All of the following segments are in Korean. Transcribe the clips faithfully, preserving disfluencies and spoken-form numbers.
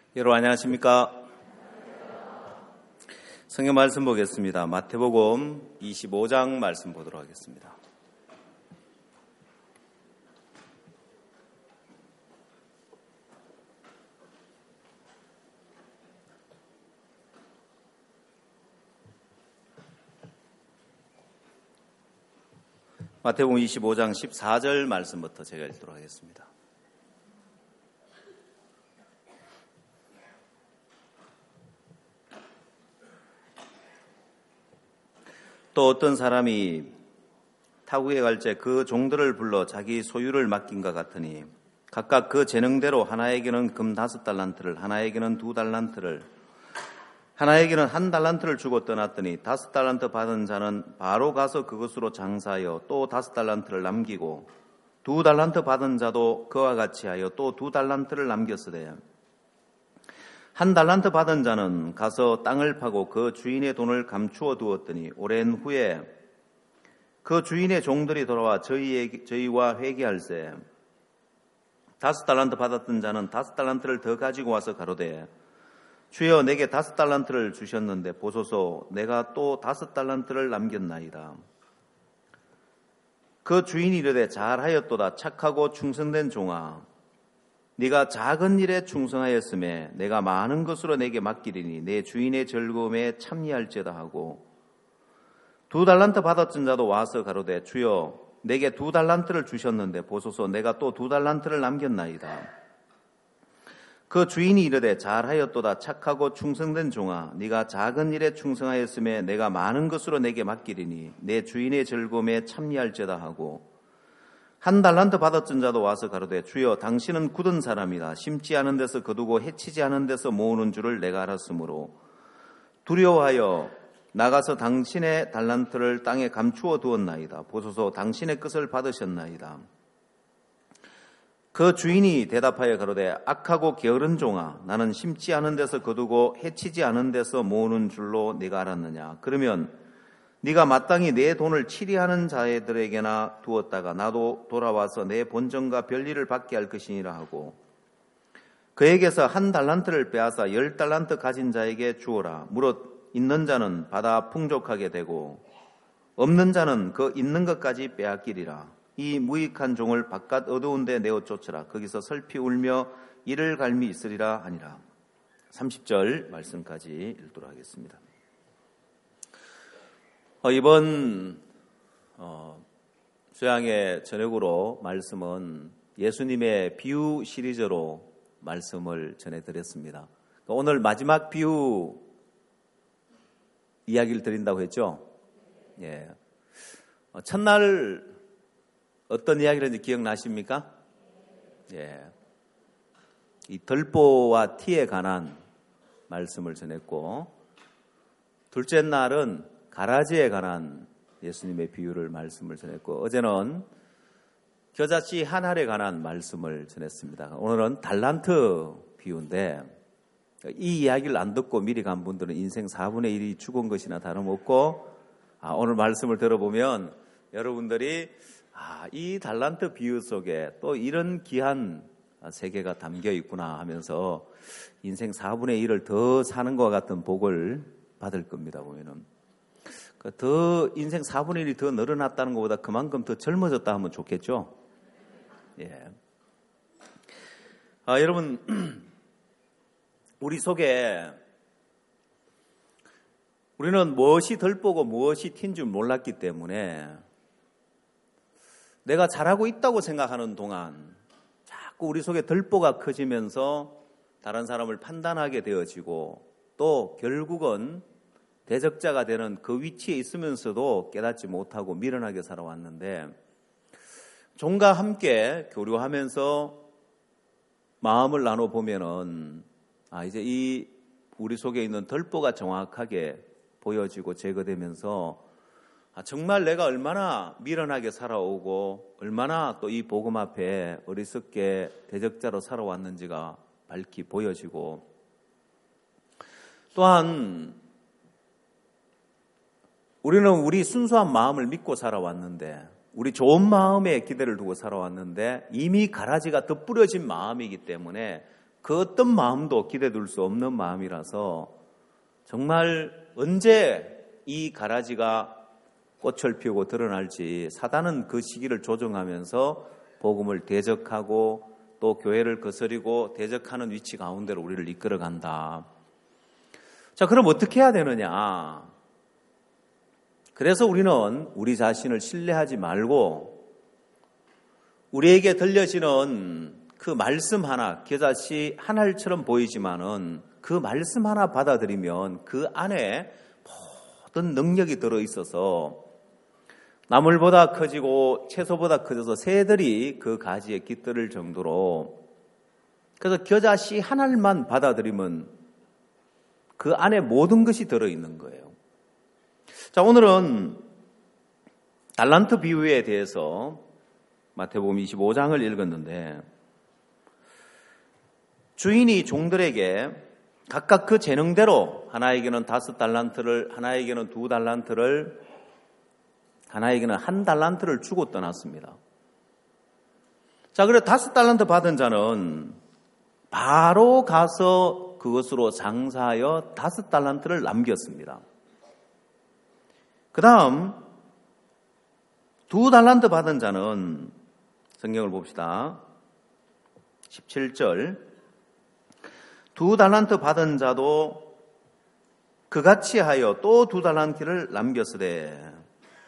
여러분 안녕하십니까? 성경 말씀 보겠습니다. 마태복음 이십오 장 말씀 보도록 하겠습니다. 마태복음 이십오 장 십사 절 말씀부터 제가 읽도록 하겠습니다. 또 어떤 사람이 타국에 갈 때 그 종들을 불러 자기 소유를 맡긴 것 같으니 각각 그 재능대로 하나에게는 금 다섯 달란트를, 하나에게는 두 달란트를, 하나에게는 한 달란트를 주고 떠났더니 다섯 달란트 받은 자는 바로 가서 그것으로 장사하여 또 다섯 달란트를 남기고 두 달란트 받은 자도 그와 같이 하여 또 두 달란트를 남겼으되 한 달란트 받은 자는 가서 땅을 파고 그 주인의 돈을 감추어 두었더니 오랜 후에 그 주인의 종들이 돌아와 저희에게, 저희와 회개할세 다섯 달란트 받았던 자는 다섯 달란트를 더 가지고 와서 가로되 주여 내게 다섯 달란트를 주셨는데 보소서 내가 또 다섯 달란트를 남겼나이다. 그 주인이 이르되 잘하였도다 착하고 충성된 종아 네가 작은 일에 충성하였음에 내가 많은 것으로 내게 맡기리니 내 주인의 즐거움에 참여할지어다 하고 두 달란트 받았던 자도 와서 가로되 주여 내게 두 달란트를 주셨는데 보소서 내가 또 두 달란트를 남겼나이다. 그 주인이 이르되 잘하였도다 착하고 충성된 종아 네가 작은 일에 충성하였음에 내가 많은 것으로 내게 맡기리니 내 주인의 즐거움에 참여할지어다 하고 한 달란트 받았던 자도 와서 가로되 주여 당신은 굳은 사람이다. 심지 않은 데서 거두고 해치지 않은 데서 모으는 줄을 내가 알았으므로 두려워하여 나가서 당신의 달란트를 땅에 감추어 두었나이다. 보소서 당신의 것을 받으셨나이다. 그 주인이 대답하여 가로되 악하고 게으른 종아 나는 심지 않은 데서 거두고 해치지 않은 데서 모으는 줄로 네가 알았느냐. 그러면 네가 마땅히 내 돈을 치리하는 자들에게나 두었다가 나도 돌아와서 내 본전과 별일을 받게 할 것이니라 하고 그에게서 한 달란트를 빼앗아 열 달란트 가진 자에게 주어라. 무릇 있는 자는 받아 풍족하게 되고 없는 자는 그 있는 것까지 빼앗기리라. 이 무익한 종을 바깥 어두운 데 내어 쫓으라. 거기서 슬피 울며 이를 갈미 있으리라 하니라. 삼십 절 말씀까지 읽도록 하겠습니다. 어, 이번 어, 수양의 저녁으로 말씀은 예수님의 비유 시리즈로 말씀을 전해드렸습니다. 그러니까 오늘 마지막 비유 이야기를 드린다고 했죠. 예. 어, 첫날 어떤 이야기를 했는지 기억나십니까? 예. 이 들보와 티에 관한 말씀을 전했고 둘째 날은 가라지에 관한 예수님의 비유를 말씀을 전했고 어제는 겨자씨 한 알에 관한 말씀을 전했습니다. 오늘은 달란트 비유인데 이 이야기를 안 듣고 미리 간 분들은 인생 사분의 일이 죽은 것이나 다름없고 아, 오늘 말씀을 들어보면 여러분들이 아, 이 달란트 비유 속에 또 이런 귀한 세계가 담겨 있구나 하면서 인생 사분의 일을 더 사는 것 같은 복을 받을 겁니다. 보면은 더 인생 사분의 일이 더 늘어났다는 것보다 그만큼 더 젊어졌다 하면 좋겠죠. 예. 아, 여러분 우리 속에 우리는 무엇이 덜보고 무엇이 튄 줄 몰랐기 때문에 내가 잘하고 있다고 생각하는 동안 자꾸 우리 속에 덜보가 커지면서 다른 사람을 판단하게 되어지고 또 결국은 대적자가 되는 그 위치에 있으면서도 깨닫지 못하고 미련하게 살아왔는데 종과 함께 교류하면서 마음을 나눠보면은 아 이제 이 우리 속에 있는 덜보가 정확하게 보여지고 제거되면서 아 정말 내가 얼마나 미련하게 살아오고 얼마나 또 이 복음 앞에 어리석게 대적자로 살아왔는지가 밝히 보여지고 또한 우리는 우리 순수한 마음을 믿고 살아왔는데 우리 좋은 마음에 기대를 두고 살아왔는데 이미 가라지가 덧뿌려진 마음이기 때문에 그 어떤 마음도 기대둘 수 없는 마음이라서 정말 언제 이 가라지가 꽃을 피우고 드러날지 사단은 그 시기를 조정하면서 복음을 대적하고 또 교회를 거스리고 대적하는 위치 가운데로 우리를 이끌어간다. 자, 그럼 어떻게 해야 되느냐? 그래서 우리는 우리 자신을 신뢰하지 말고 우리에게 들려지는 그 말씀 하나, 겨자씨 한 알처럼 보이지만은 그 말씀 하나 받아들이면 그 안에 모든 능력이 들어있어서 나물보다 커지고 채소보다 커져서 새들이 그 가지에 깃들을 정도로, 그래서 겨자씨 한 알만 받아들이면 그 안에 모든 것이 들어있는 거예요. 자, 오늘은 달란트 비유에 대해서 마태복음 이십오 장을 읽었는데, 주인이 종들에게 각각 그 재능대로 하나에게는 다섯 달란트를, 하나에게는 두 달란트를, 하나에게는 한 달란트를 주고 떠났습니다. 자, 그래 다섯 달란트 받은 자는 바로 가서 그것으로 장사하여 다섯 달란트를 남겼습니다. 그 다음 두 달란트 받은 자는, 성경을 봅시다. 십칠 절. 두 달란트 받은 자도 그같이 하여 또 두 달란트를 남겼으되.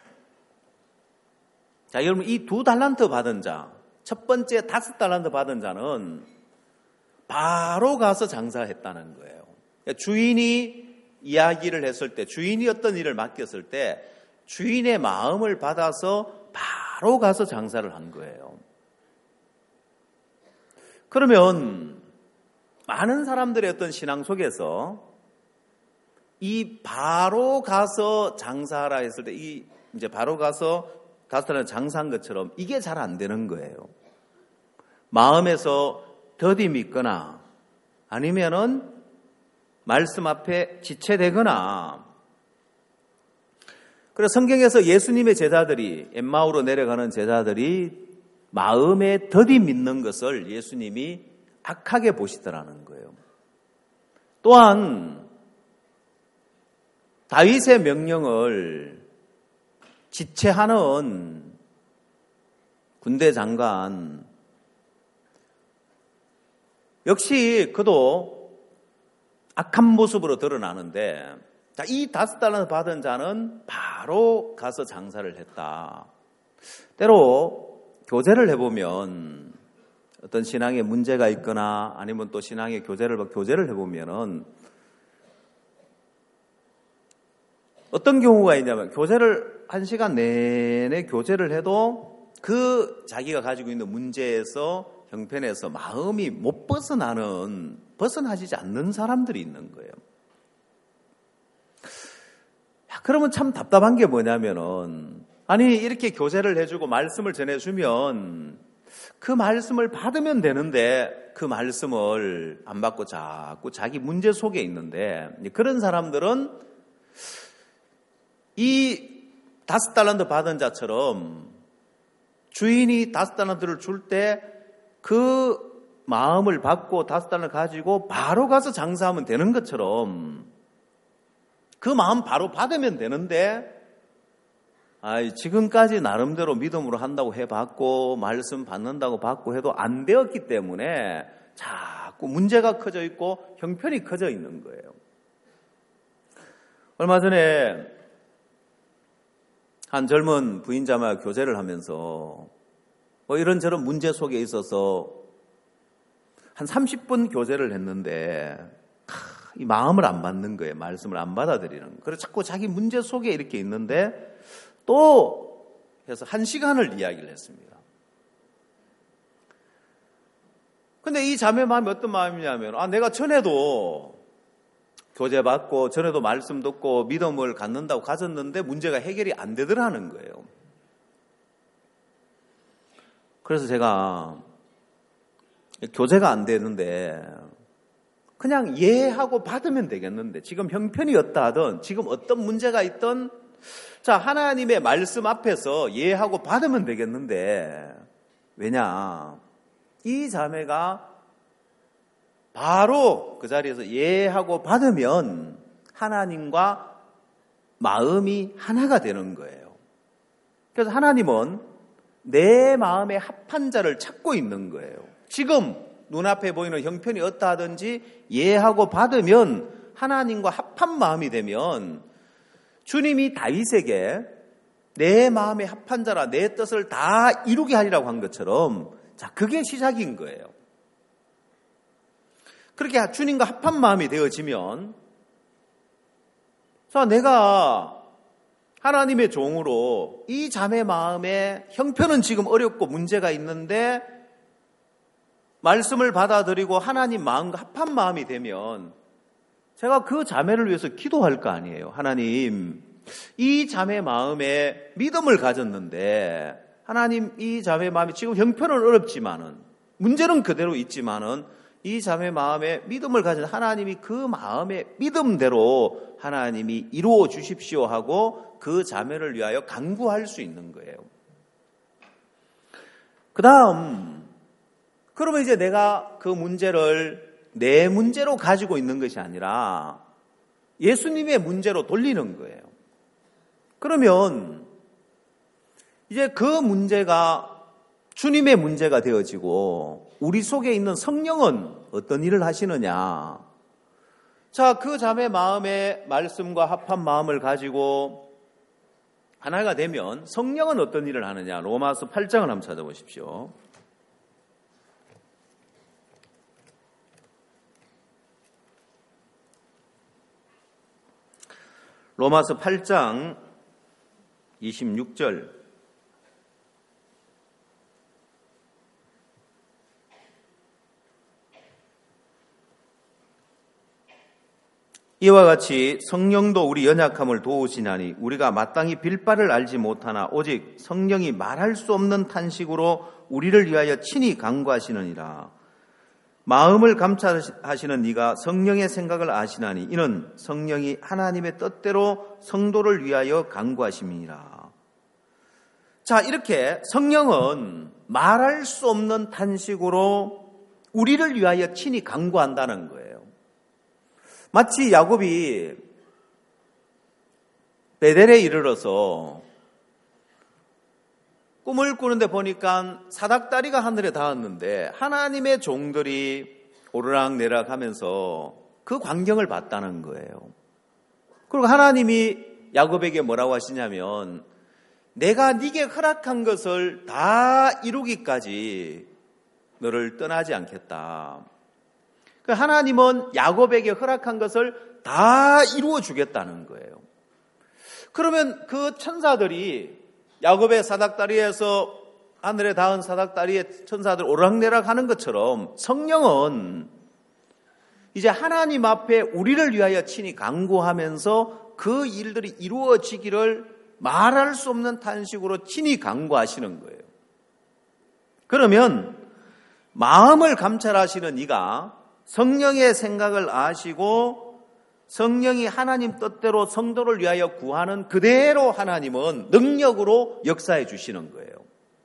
자, 여러분, 이 두 달란트 받은 자, 첫 번째 다섯 달란트 받은 자는 바로 가서 장사했다는 거예요. 그러니까 주인이 이야기를 했을 때, 주인이 어떤 일을 맡겼을 때 주인의 마음을 받아서 바로 가서 장사를 한 거예요. 그러면 많은 사람들의 어떤 신앙 속에서 이 바로 가서 장사하라 했을 때, 이 이제 바로 가서 다섯 달란트 장사한 것처럼 이게 잘 안 되는 거예요. 마음에서 더디 믿거나 아니면은 말씀 앞에 지체되거나. 그래서 성경에서 예수님의 제자들이, 엠마오로 내려가는 제자들이 마음에 더디 믿는 것을 예수님이 악하게 보시더라는 거예요. 또한 다윗의 명령을 지체하는 군대 장관, 역시 그도 악한 모습으로 드러나는데, 자, 이 다섯 달란트 받은 자는 바로 가서 장사를 했다. 때로 교제를 해보면 어떤 신앙에 문제가 있거나 아니면 또 신앙의 교제를 교제를 해보면은 어떤 경우가 있냐면, 교제를 한 시간 내내 교제를 해도 그 자기가 가지고 있는 문제에서, 형편에서 마음이 못 벗어나는, 벗어나지지 않는 사람들이 있는 거예요. 야, 그러면 참 답답한 게 뭐냐면은, 아니 이렇게 교제를 해주고 말씀을 전해주면 그 말씀을 받으면 되는데 그 말씀을 안 받고 자꾸 자기 문제 속에 있는데, 그런 사람들은 이 다섯 달란트 받은 자처럼 주인이 다섯 달란트를 줄 때 그 마음을 받고 다섯 달란트 가지고 바로 가서 장사하면 되는 것처럼 그 마음 바로 받으면 되는데, 아이, 지금까지 나름대로 믿음으로 한다고 해봤고 말씀 받는다고 받고 해도 안 되었기 때문에 자꾸 문제가 커져 있고 형편이 커져 있는 거예요. 얼마 전에 한 젊은 부인자와 교제를 하면서 뭐 이런저런 문제 속에 있어서 한 삼십 분 교제를 했는데 이 마음을 안 받는 거예요. 말씀을 안 받아들이는 거예요. 그래서 자꾸 자기 문제 속에 이렇게 있는데 또 해서 한 시간을 이야기를 했습니다. 근데 이 자매 마음이 어떤 마음이냐면, 아, 내가 전에도 교제받고 전에도 말씀 듣고 믿음을 갖는다고 가졌는데 문제가 해결이 안 되더라는 거예요. 그래서 제가 교제가 안 되는데 그냥 이해하고 받으면 되겠는데, 지금 형편이 어떠 하든 지금 어떤 문제가 있든 자, 하나님의 말씀 앞에서 이해하고 받으면 되겠는데, 왜냐, 이 자매가 바로 그 자리에서 예하고 받으면 하나님과 마음이 하나가 되는 거예요. 그래서 하나님은 내 마음에 합한 자를 찾고 있는 거예요. 지금 눈앞에 보이는 형편이 어떠하든지 예하고 받으면 하나님과 합한 마음이 되면 주님이 다윗에게 내 마음에 합한 자라 내 뜻을 다 이루게 하리라고 한 것처럼, 자, 그게 시작인 거예요. 그렇게 주님과 합한 마음이 되어지면, 자, 내가 하나님의 종으로 이 자매 마음에 형편은 지금 어렵고 문제가 있는데 말씀을 받아들이고 하나님 마음과 합한 마음이 되면 제가 그 자매를 위해서 기도할 거 아니에요. 하나님, 이 자매 마음에 믿음을 가졌는데 하나님, 이 자매 마음이 지금 형편은 어렵지만은 문제는 그대로 있지만은 이 자매 마음에 믿음을 가진 하나님이 그 마음의 믿음대로 하나님이 이루어 주십시오 하고 그 자매를 위하여 간구할 수 있는 거예요. 그 다음, 그러면 이제 내가 그 문제를 내 문제로 가지고 있는 것이 아니라 예수님의 문제로 돌리는 거예요. 그러면 이제 그 문제가 주님의 문제가 되어지고 우리 속에 있는 성령은 어떤 일을 하시느냐. 자, 그 자매 마음의 말씀과 합한 마음을 가지고 하나가 되면 성령은 어떤 일을 하느냐. 로마서 팔 장을 한번 찾아보십시오. 로마서 팔 장 이십육 절. 이와 같이 성령도 우리 연약함을 도우시나니 우리가 마땅히 빌 바를 알지 못하나 오직 성령이 말할 수 없는 탄식으로 우리를 위하여 친히 간구하시느니라. 마음을 감찰하시는 네가 성령의 생각을 아시나니 이는 성령이 하나님의 뜻대로 성도를 위하여 간구하심이니라. 자, 이렇게 성령은 말할 수 없는 탄식으로 우리를 위하여 친히 간구한다는 거예요. 마치 야곱이 베델에 이르러서 꿈을 꾸는데 보니까 사닥다리가 하늘에 닿았는데 하나님의 종들이 오르락내락 하면서 그 광경을 봤다는 거예요. 그리고 하나님이 야곱에게 뭐라고 하시냐면 내가 네게 허락한 것을 다 이루기까지 너를 떠나지 않겠다. 하나님은 야곱에게 허락한 것을 다 이루어 주겠다는 거예요. 그러면 그 천사들이 야곱의 사닥다리에서 하늘에 닿은 사닥다리에 천사들 오락내락 하는 것처럼 성령은 이제 하나님 앞에 우리를 위하여 친히 간구하면서 그 일들이 이루어지기를 말할 수 없는 탄식으로 친히 간구하시는 거예요. 그러면 마음을 감찰하시는 이가 성령의 생각을 아시고 성령이 하나님 뜻대로 성도를 위하여 구하는 그대로 하나님은 능력으로 역사해 주시는 거예요.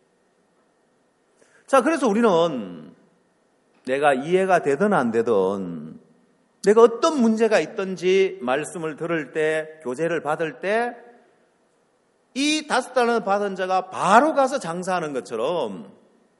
자, 그래서 우리는 내가 이해가 되든 안 되든 내가 어떤 문제가 있든지 말씀을 들을 때, 교제를 받을 때 이 다섯 달러 받은 자가 바로 가서 장사하는 것처럼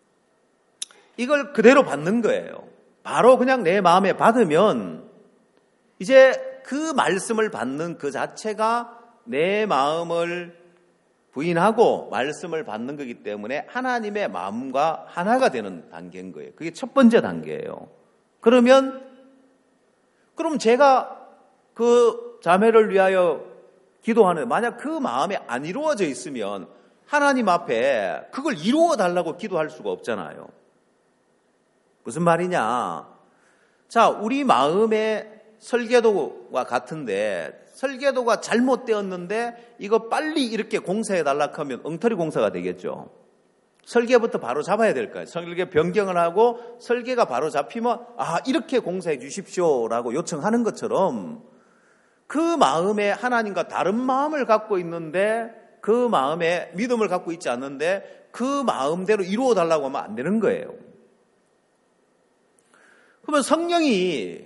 이걸 그대로 받는 거예요. 바로 그냥 내 마음에 받으면 이제 그 말씀을 받는 그 자체가 내 마음을 부인하고 말씀을 받는 거기 때문에 하나님의 마음과 하나가 되는 단계인 거예요. 그게 첫 번째 단계예요. 그러면 그럼 제가 그 자매를 위하여 기도하는, 만약 그 마음에 안 이루어져 있으면 하나님 앞에 그걸 이루어 달라고 기도할 수가 없잖아요. 무슨 말이냐? 자, 우리 마음의 설계도와 같은데 설계도가 잘못되었는데 이거 빨리 이렇게 공사해 달라고 하면 엉터리 공사가 되겠죠. 설계부터 바로 잡아야 될 거예요. 설계 변경을 하고 설계가 바로 잡히면 아, 이렇게 공사해 주십시오라고 요청하는 것처럼 그 마음에 하나님과 다른 마음을 갖고 있는데 그 마음에 믿음을 갖고 있지 않는데 그 마음대로 이루어 달라고 하면 안 되는 거예요. 그러면 성령이,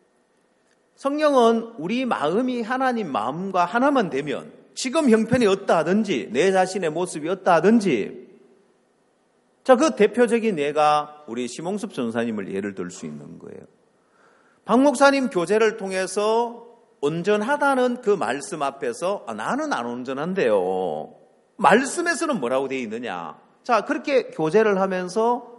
성령은 우리 마음이 하나님 마음과 하나만 되면 지금 형편이 어떠하든지 내 자신의 모습이 어떠하든지, 자, 그 대표적인 예가 우리 심홍섭 전사님을 예를 들 수 있는 거예요. 박 목사님 교제를 통해서 온전하다는 그 말씀 앞에서 아, 나는 안 온전한데요. 말씀에서는 뭐라고 되어 있느냐. 자, 그렇게 교제를 하면서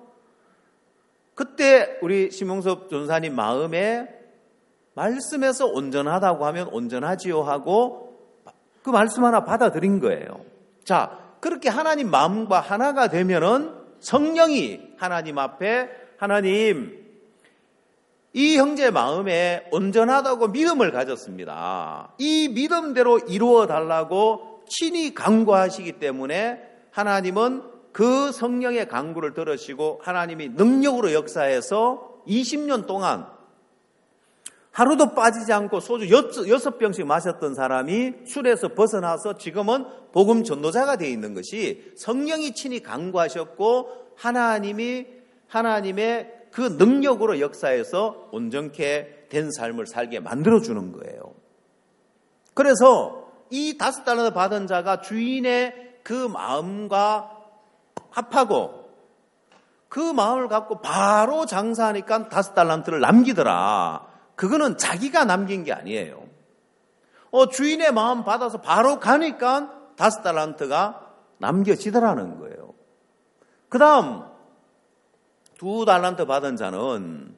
그때 우리 심홍섭 전사님 마음에 말씀에서 온전하다고 하면 온전하지요 하고 그 말씀 하나 받아들인 거예요. 자, 그렇게 하나님 마음과 하나가 되면은 성령이 하나님 앞에 하나님, 이 형제 마음에 온전하다고 믿음을 가졌습니다. 이 믿음대로 이루어 달라고 친히 간구하시기 때문에 하나님은 그 성령의 간구를 들으시고 하나님이 능력으로 역사해서 이십 년 동안 하루도 빠지지 않고 소주 여섯 병씩 마셨던 사람이 술에서 벗어나서 지금은 복음 전도자가 되어 있는 것이 성령이 친히 간구하셨고 하나님이 하나님의 그 능력으로 역사해서 온전케 된 삶을 살게 만들어주는 거예요. 그래서 이 다섯 달란트 받은 자가 주인의 그 마음과 합하고 그 마음을 갖고 바로 장사하니까 다섯 달란트를 남기더라. 그거는 자기가 남긴 게 아니에요. 어, 주인의 마음 받아서 바로 가니까 다섯 달란트가 남겨지더라는 거예요. 그 다음 두 달란트 받은 자는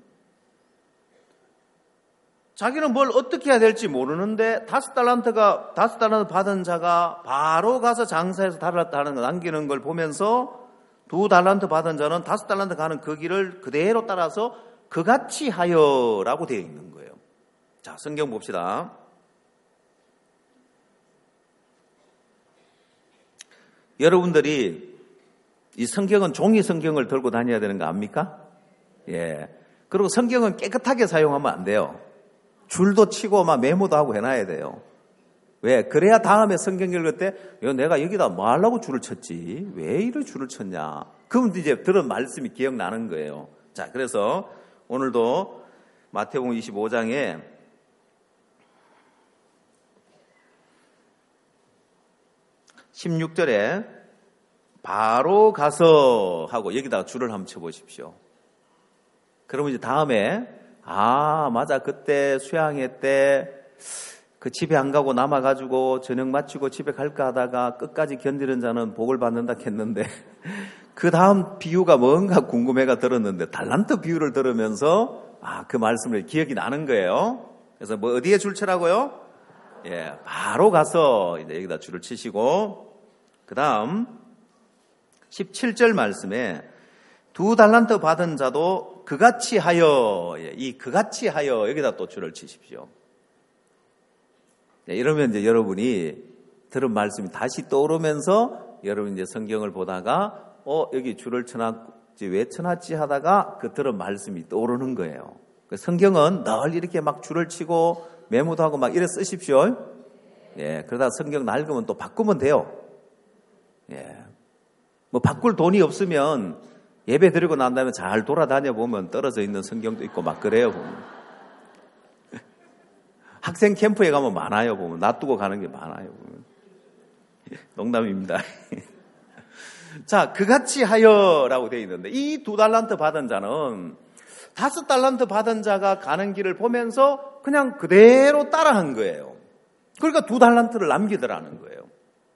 자기는 뭘 어떻게 해야 될지 모르는데 다섯 달란트가 다섯 달란트 받은 자가 바로 가서 장사해서 다섯 달란트 남기는 걸 보면서 두 달란트 받은 자는 다섯 달란트 가는 그 길을 그대로 따라서 그같이 하여라고 되어 있는 거예요. 자, 성경 봅시다. 여러분들이 이 성경은 종이 성경을 들고 다녀야 되는 거 압니까? 예. 그리고 성경은 깨끗하게 사용하면 안 돼요. 줄도 치고 막 메모도 하고 해놔야 돼요. 왜? 그래야 다음에 성경 읽을 때 내가 여기다 뭐 하려고 줄을 쳤지? 왜 이런 줄을 쳤냐? 그럼 이제 들은 말씀이 기억나는 거예요. 자, 그래서 오늘도 마태복음 이십오 장에 십육 절에 바로 가서 하고 여기다가 줄을 한번 쳐보십시오. 그러면 이제 다음에 아 맞아 그때 수양회 때 그 집에 안 가고 남아가지고 저녁 마치고 집에 갈까 하다가 끝까지 견디는 자는 복을 받는다 했는데 그 다음 비유가 뭔가 궁금해가 들었는데 달란트 비유를 들으면서 아, 그 말씀을 기억이 나는 거예요. 그래서 뭐 어디에 줄 치라고요? 예, 바로 가서 이제 여기다 줄을 치시고 그 다음 십칠 절 말씀에 두 달란트 받은 자도 그같이 하여, 예, 이 그같이 하여 여기다 또 줄을 치십시오. 예, 이러면 이제 여러분이 들은 말씀이 다시 떠오르면서 여러분 이제 성경을 보다가 어 여기 줄을 쳐놨지 왜 쳐놨지 하다가 그 들은 말씀이 떠오르는 거예요. 성경은 늘 이렇게 막 줄을 치고 메모도 하고 막 이래 쓰십시오. 예, 그러다 성경 낡으면 또 바꾸면 돼요. 예, 뭐 바꿀 돈이 없으면 예배 드리고 난 다음에 잘 돌아다녀 보면 떨어져 있는 성경도 있고 막 그래요. 보면. 학생 캠프에 가면 많아요. 보면 놔두고 가는 게 많아요. 보면. 농담입니다. 자, 그같이 하여라고 되어 있는데 이 두 달란트 받은 자는 다섯 달란트 받은 자가 가는 길을 보면서 그냥 그대로 따라한 거예요. 그러니까 두 달란트를 남기더라는 거예요.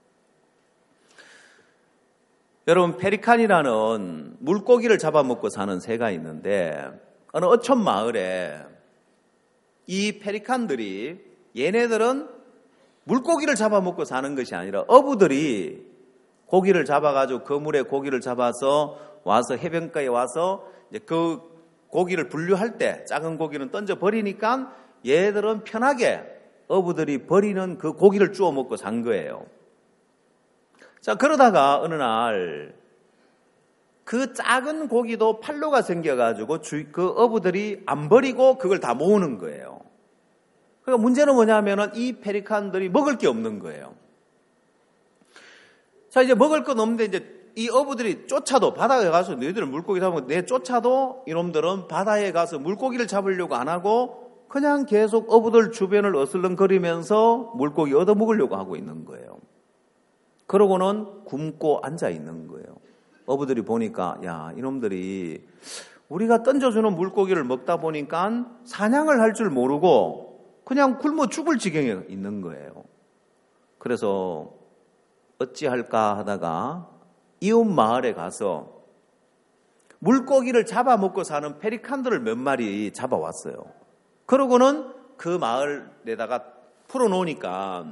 여러분, 페리칸이라는 물고기를 잡아먹고 사는 새가 있는데 어느 어촌 마을에 이 페리칸들이 얘네들은 물고기를 잡아먹고 사는 것이 아니라 어부들이 고기를 잡아가지고 그물에 고기를 잡아서 와서 해변가에 와서 이제 그 고기를 분류할 때 작은 고기는 던져 버리니까 얘들은 편하게 어부들이 버리는 그 고기를 주워 먹고 산 거예요. 자, 그러다가 어느 날 그 작은 고기도 팔로가 생겨가지고 주, 그 어부들이 안 버리고 그걸 다 모으는 거예요. 그러니까 문제는 뭐냐면은 이 페리칸들이 먹을 게 없는 거예요. 자, 이제 먹을 건 없는데 이제 이 어부들이 쫓아도 바다에 가서 너희들은 물고기 잡으면 내 쫓아도 이놈들은 바다에 가서 물고기를 잡으려고 안 하고 그냥 계속 어부들 주변을 어슬렁거리면서 물고기 얻어먹으려고 하고 있는 거예요. 그러고는 굶고 앉아 있는 거예요. 어부들이 보니까 야 이놈들이 우리가 던져주는 물고기를 먹다 보니까 사냥을 할 줄 모르고 그냥 굶어 죽을 지경에 있는 거예요. 그래서 어찌할까 하다가 이웃 마을에 가서 물고기를 잡아먹고 사는 페리칸들을 몇 마리 잡아왔어요. 그러고는 그 마을에다가 풀어놓으니까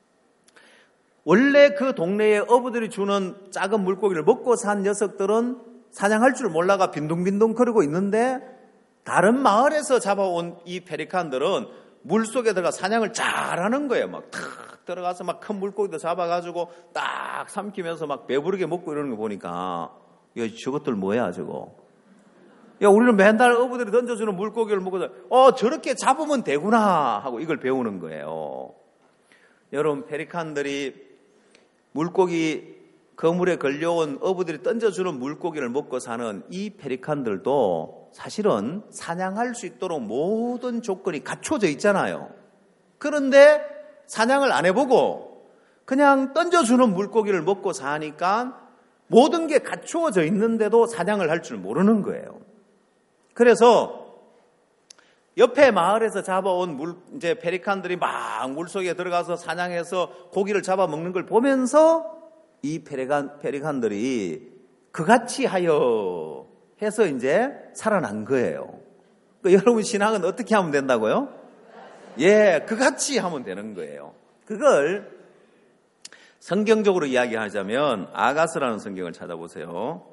원래 그 동네에 어부들이 주는 작은 물고기를 먹고 산 녀석들은 사냥할 줄 몰라가 빈둥빈둥 거리고 있는데 다른 마을에서 잡아온 이 페리칸들은 물속에 들어가 사냥을 잘하는 거예요. 막 탁 들어가서 막 큰 물고기도 잡아가지고 딱 삼키면서 막 배부르게 먹고 이러는 거 보니까 야 저것들 뭐야 저거. 야 우리는 맨날 어부들이 던져주는 물고기를 먹고 어 저렇게 잡으면 되구나 하고 이걸 배우는 거예요. 여러분 페리칸들이 물고기 그물에 걸려온 어부들이 던져주는 물고기를 먹고 사는 이 페리칸들도 사실은 사냥할 수 있도록 모든 조건이 갖춰져 있잖아요. 그런데 사냥을 안 해보고 그냥 던져주는 물고기를 먹고 사니까 모든 게 갖추어져 있는데도 사냥을 할 줄 모르는 거예요. 그래서 옆에 마을에서 잡아온 물, 이제 페리칸들이 막 물속에 들어가서 사냥해서 고기를 잡아먹는 걸 보면서 이 페리칸, 페리칸들이 그같이 하여 해서 이제 살아난 거예요. 그러니까 여러분 신앙은 어떻게 하면 된다고요? 예, 그같이 하면 되는 거예요. 그걸 성경적으로 이야기하자면 아가스라는 성경을 찾아보세요.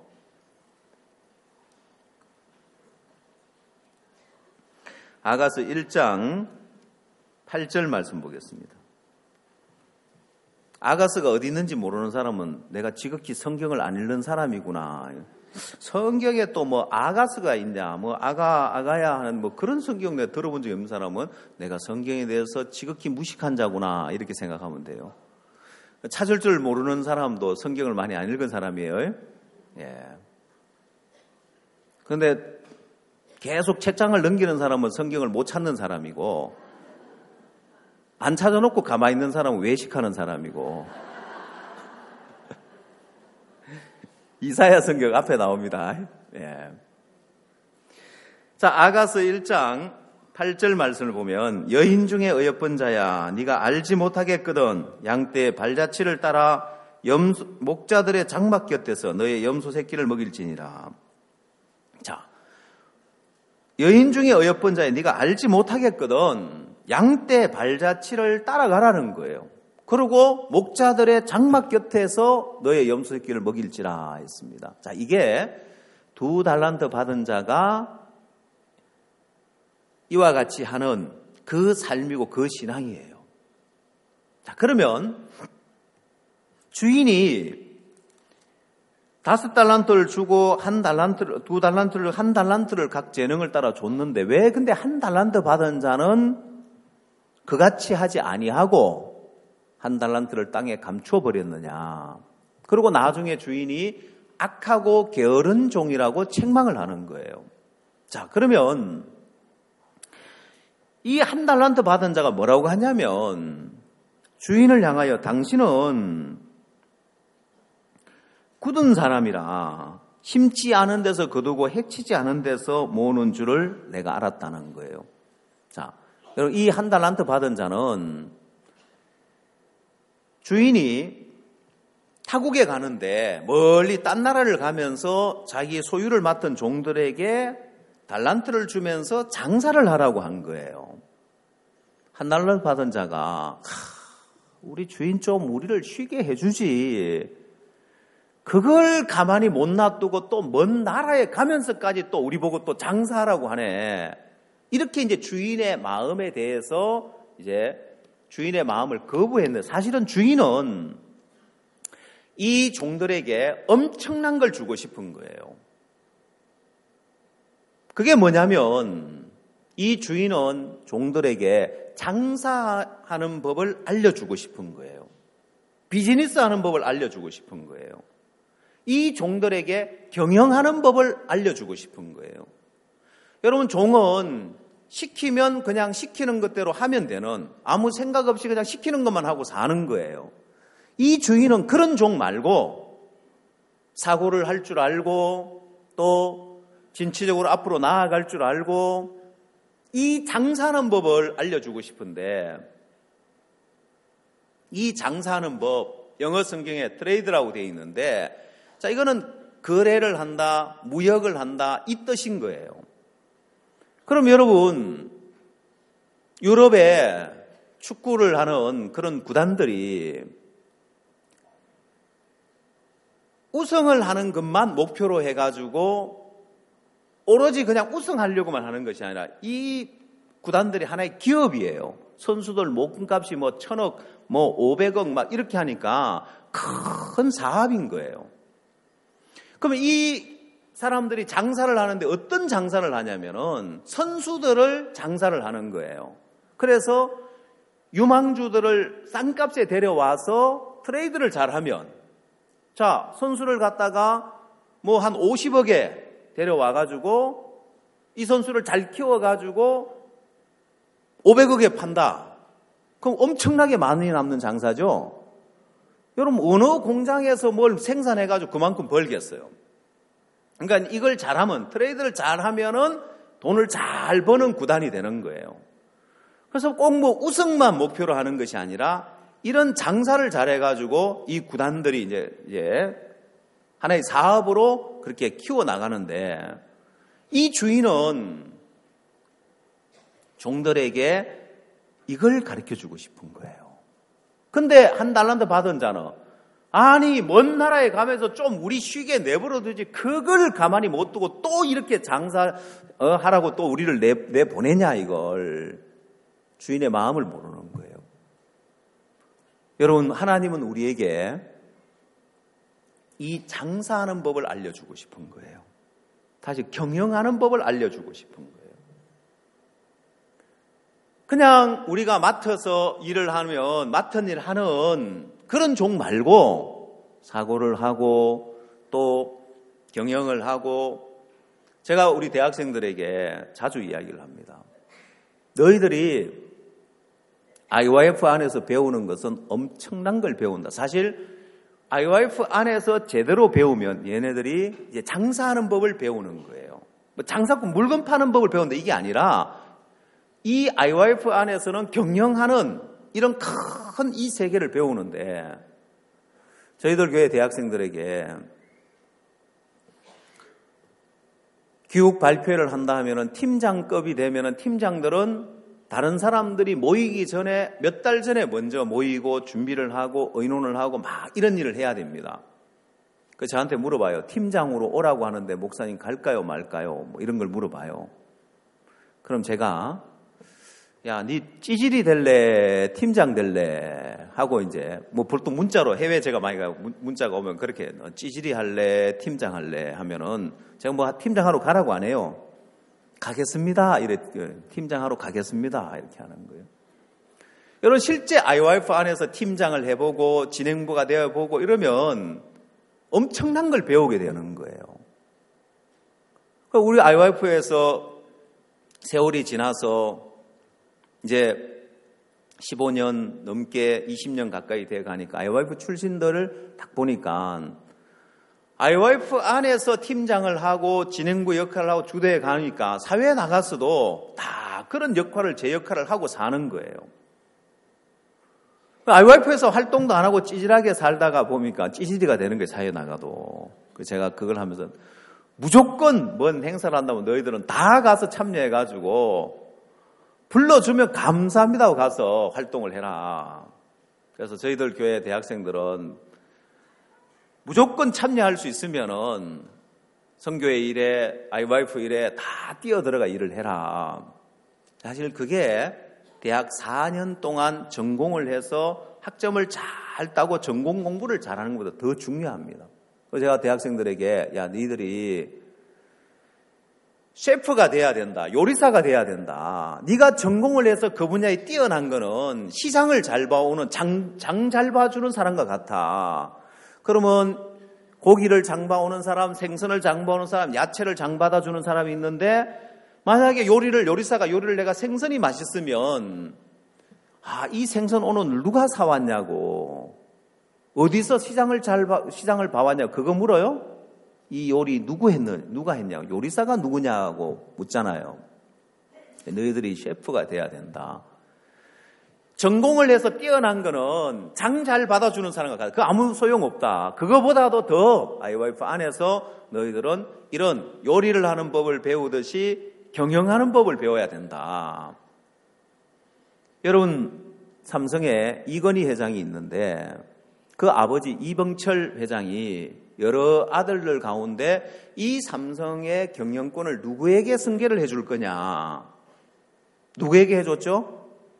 아가스 일 장 팔 절 말씀 보겠습니다. 아가스가 어디 있는지 모르는 사람은 내가 지극히 성경을 안 읽는 사람이구나. 성경에 또 뭐 아가스가 있냐, 뭐 아가, 아가야 하는 뭐 그런 성경 내가 들어본 적이 없는 사람은 내가 성경에 대해서 지극히 무식한 자구나 이렇게 생각하면 돼요. 찾을 줄 모르는 사람도 성경을 많이 안 읽은 사람이에요. 예. 그런데 계속 책장을 넘기는 사람은 성경을 못 찾는 사람이고 안 찾아놓고 가만히 있는 사람은 외식하는 사람이고 이사야 성경 앞에 나옵니다. 예. 자, 아가스 일 장 팔 절 말씀을 보면 여인 중에 어여쁜 자야 네가 알지 못하겠거든 양떼의 발자취를 따라 염소, 목자들의 장막 곁에서 너의 염소 새끼를 먹일지니라. 자, 여인 중에 어여쁜 자야 네가 알지 못하겠거든 양떼 발자취를 따라가라는 거예요. 그리고 목자들의 장막 곁에서 너의 염소 새끼를 먹일지라 했습니다. 자, 이게 두 달란트 받은 자가 이와 같이 하는 그 삶이고 그 신앙이에요. 자, 그러면 주인이 다섯 달란트를 주고 한 달란트를, 두 달란트를, 한 달란트를 각 재능을 따라 줬는데 왜 근데 한 달란트 받은 자는 그같이 하지 아니하고 한 달란트를 땅에 감추어 버렸느냐. 그리고 나중에 주인이 악하고 게으른 종이라고 책망을 하는 거예요. 자, 그러면 이 한 달란트 받은 자가 뭐라고 하냐면 주인을 향하여 당신은 굳은 사람이라 심지 않은 데서 거두고 해치지 않은 데서 모으는 줄을 내가 알았다는 거예요. 자, 여러분 이 한 달란트 받은 자는 주인이 타국에 가는데 멀리 딴 나라를 가면서 자기 소유를 맡은 종들에게 달란트를 주면서 장사를 하라고 한 거예요. 한 달란트 받은 자가 우리 주인 좀 우리를 쉬게 해주지. 그걸 가만히 못 놔두고 또 먼 나라에 가면서까지 또 우리 보고 또 장사하라고 하네. 이렇게 이제 주인의 마음에 대해서 이제 주인의 마음을 거부했는데 사실은 주인은 이 종들에게 엄청난 걸 주고 싶은 거예요. 그게 뭐냐면 이 주인은 종들에게 장사하는 법을 알려주고 싶은 거예요. 비즈니스 하는 법을 알려주고 싶은 거예요. 이 종들에게 경영하는 법을 알려주고 싶은 거예요. 여러분, 종은 시키면 그냥 시키는 것대로 하면 되는, 아무 생각 없이 그냥 시키는 것만 하고 사는 거예요. 이 주인은 그런 종 말고 사고를 할 줄 알고 또 진취적으로 앞으로 나아갈 줄 알고 이 장사하는 법을 알려주고 싶은데, 이 장사하는 법, 영어 성경에 트레이드라고 되어 있는데, 자, 이거는 거래를 한다, 무역을 한다, 이 뜻인 거예요. 그럼 여러분, 유럽에 축구를 하는 그런 구단들이 우승을 하는 것만 목표로 해가지고 오로지 그냥 우승하려고만 하는 것이 아니라 이 구단들이 하나의 기업이에요. 선수들 목금값이 뭐 천억, 뭐 오백억 막 이렇게 하니까 큰 사업인 거예요. 그러면 이 사람들이 장사를 하는데 어떤 장사를 하냐면은 선수들을 장사를 하는 거예요. 그래서 유망주들을 싼 값에 데려와서 트레이드를 잘하면, 자, 선수를 갖다가 뭐 한 오십억에 데려와가지고 이 선수를 잘 키워가지고 오백억에 판다. 그럼 엄청나게 많이 남는 장사죠. 여러분, 어느 공장에서 뭘 생산해가지고 그만큼 벌겠어요. 그러니까 이걸 잘하면, 트레이드를 잘하면은 돈을 잘 버는 구단이 되는 거예요. 그래서 꼭 뭐 우승만 목표로 하는 것이 아니라 이런 장사를 잘해가지고 이 구단들이 이제, 이제 하나의 사업으로 그렇게 키워나가는데, 이 주인은 종들에게 이걸 가르쳐주고 싶은 거예요. 근데 한 달란트 받은 자는, 아니, 먼 나라에 가면서 좀 우리 쉬게 내버려 두지, 그걸 가만히 못 두고 또 이렇게 장사하라고 또 우리를 내, 내보내냐, 이걸. 주인의 마음을 모르는 거예요. 여러분, 하나님은 우리에게 이 장사하는 법을 알려주고 싶은 거예요. 다시 경영하는 법을 알려주고 싶은 거예요. 그냥 우리가 맡아서 일을 하면 맡은 일 하는 그런 종 말고 사고를 하고 또 경영을 하고, 제가 우리 대학생들에게 자주 이야기를 합니다. 너희들이 아이와이에프 안에서 배우는 것은 엄청난 걸 배운다. 사실 아이와이에프 안에서 제대로 배우면 얘네들이 이제 장사하는 법을 배우는 거예요. 뭐 장사꾼 물건 파는 법을 배운다 이게 아니라 이 아이와이에프 안에서는 경영하는 이런 큰 이 세계를 배우는데, 저희들 교회 대학생들에게 교육 발표를 한다 하면은 팀장급이 되면은 팀장들은 다른 사람들이 모이기 전에 몇 달 전에 먼저 모이고 준비를 하고 의논을 하고 막 이런 일을 해야 됩니다. 그 저한테 물어봐요. 팀장으로 오라고 하는데 목사님 갈까요 말까요? 뭐 이런 걸 물어봐요. 그럼 제가 야, 니 찌질이 될래? 팀장 될래? 하고 이제 뭐 보통 문자로, 해외 제가 많이 가고 문자가 오면 그렇게 찌질이 할래? 팀장 할래? 하면은 제가 뭐 팀장하러 가라고 안 해요. 가겠습니다. 이래, 팀장하러 가겠습니다. 이렇게 하는 거예요. 여러분, 실제 아이와이에프 안에서 팀장을 해보고 진행부가 되어보고 이러면 엄청난 걸 배우게 되는 거예요. 우리 아이와이에프에서 세월이 지나서 이제 십오 년 넘게 이십 년 가까이 돼 가니까 아이와이에프 출신들을 딱 보니까 아이와이에프 안에서 팀장을 하고 진행부 역할을 하고 주도해 가니까 사회에 나가서도 다 그런 역할을, 제 역할을 하고 사는 거예요. 아이와이에프에서 활동도 안 하고 찌질하게 살다가 보니까 찌질이가 되는 거예요, 사회에 나가도. 제가 그걸 하면서 무조건 뭔 행사를 한다면 너희들은 다 가서 참여해가지고 불러주면 감사합니다 하고 가서 활동을 해라. 그래서 저희들 교회 대학생들은 무조건 참여할 수 있으면은 선교회 일에, 아이와이에프 일에 다 뛰어들어가 일을 해라. 사실 그게 대학 사 년 동안 전공을 해서 학점을 잘 따고 전공 공부를 잘하는 것보다 더 중요합니다. 그래서 제가 대학생들에게 야, 너희들이 셰프가 돼야 된다. 요리사가 돼야 된다. 네가 전공을 해서 그 분야에 뛰어난 거는 시장을 잘 봐오는 장, 장 잘 봐주는 사람과 같아. 그러면 고기를 장봐오는 사람, 생선을 장봐오는 사람, 야채를 장받아주는 사람이 있는데 만약에 요리를 요리사가 요리를 내가 생선이 맛있으면 아, 이 생선 오늘 누가 사왔냐고 어디서 시장을 잘 봐, 시장을 봐왔냐고 그거 물어요? 이 요리 누구 했느 누가 했냐고 요리사가 누구냐고 묻잖아요. 너희들이 셰프가 돼야 된다. 전공을 해서 뛰어난 거는 장 잘 받아주는 사람과 같아. 그거 아무 소용없다. 그거보다도 더 아이와이프 안에서 너희들은 이런 요리를 하는 법을 배우듯이 경영하는 법을 배워야 된다. 여러분, 삼성에 이건희 회장이 있는데 그 아버지 이병철 회장이 여러 아들들 가운데 이 삼성의 경영권을 누구에게 승계를 해줄 거냐. 누구에게 해줬죠?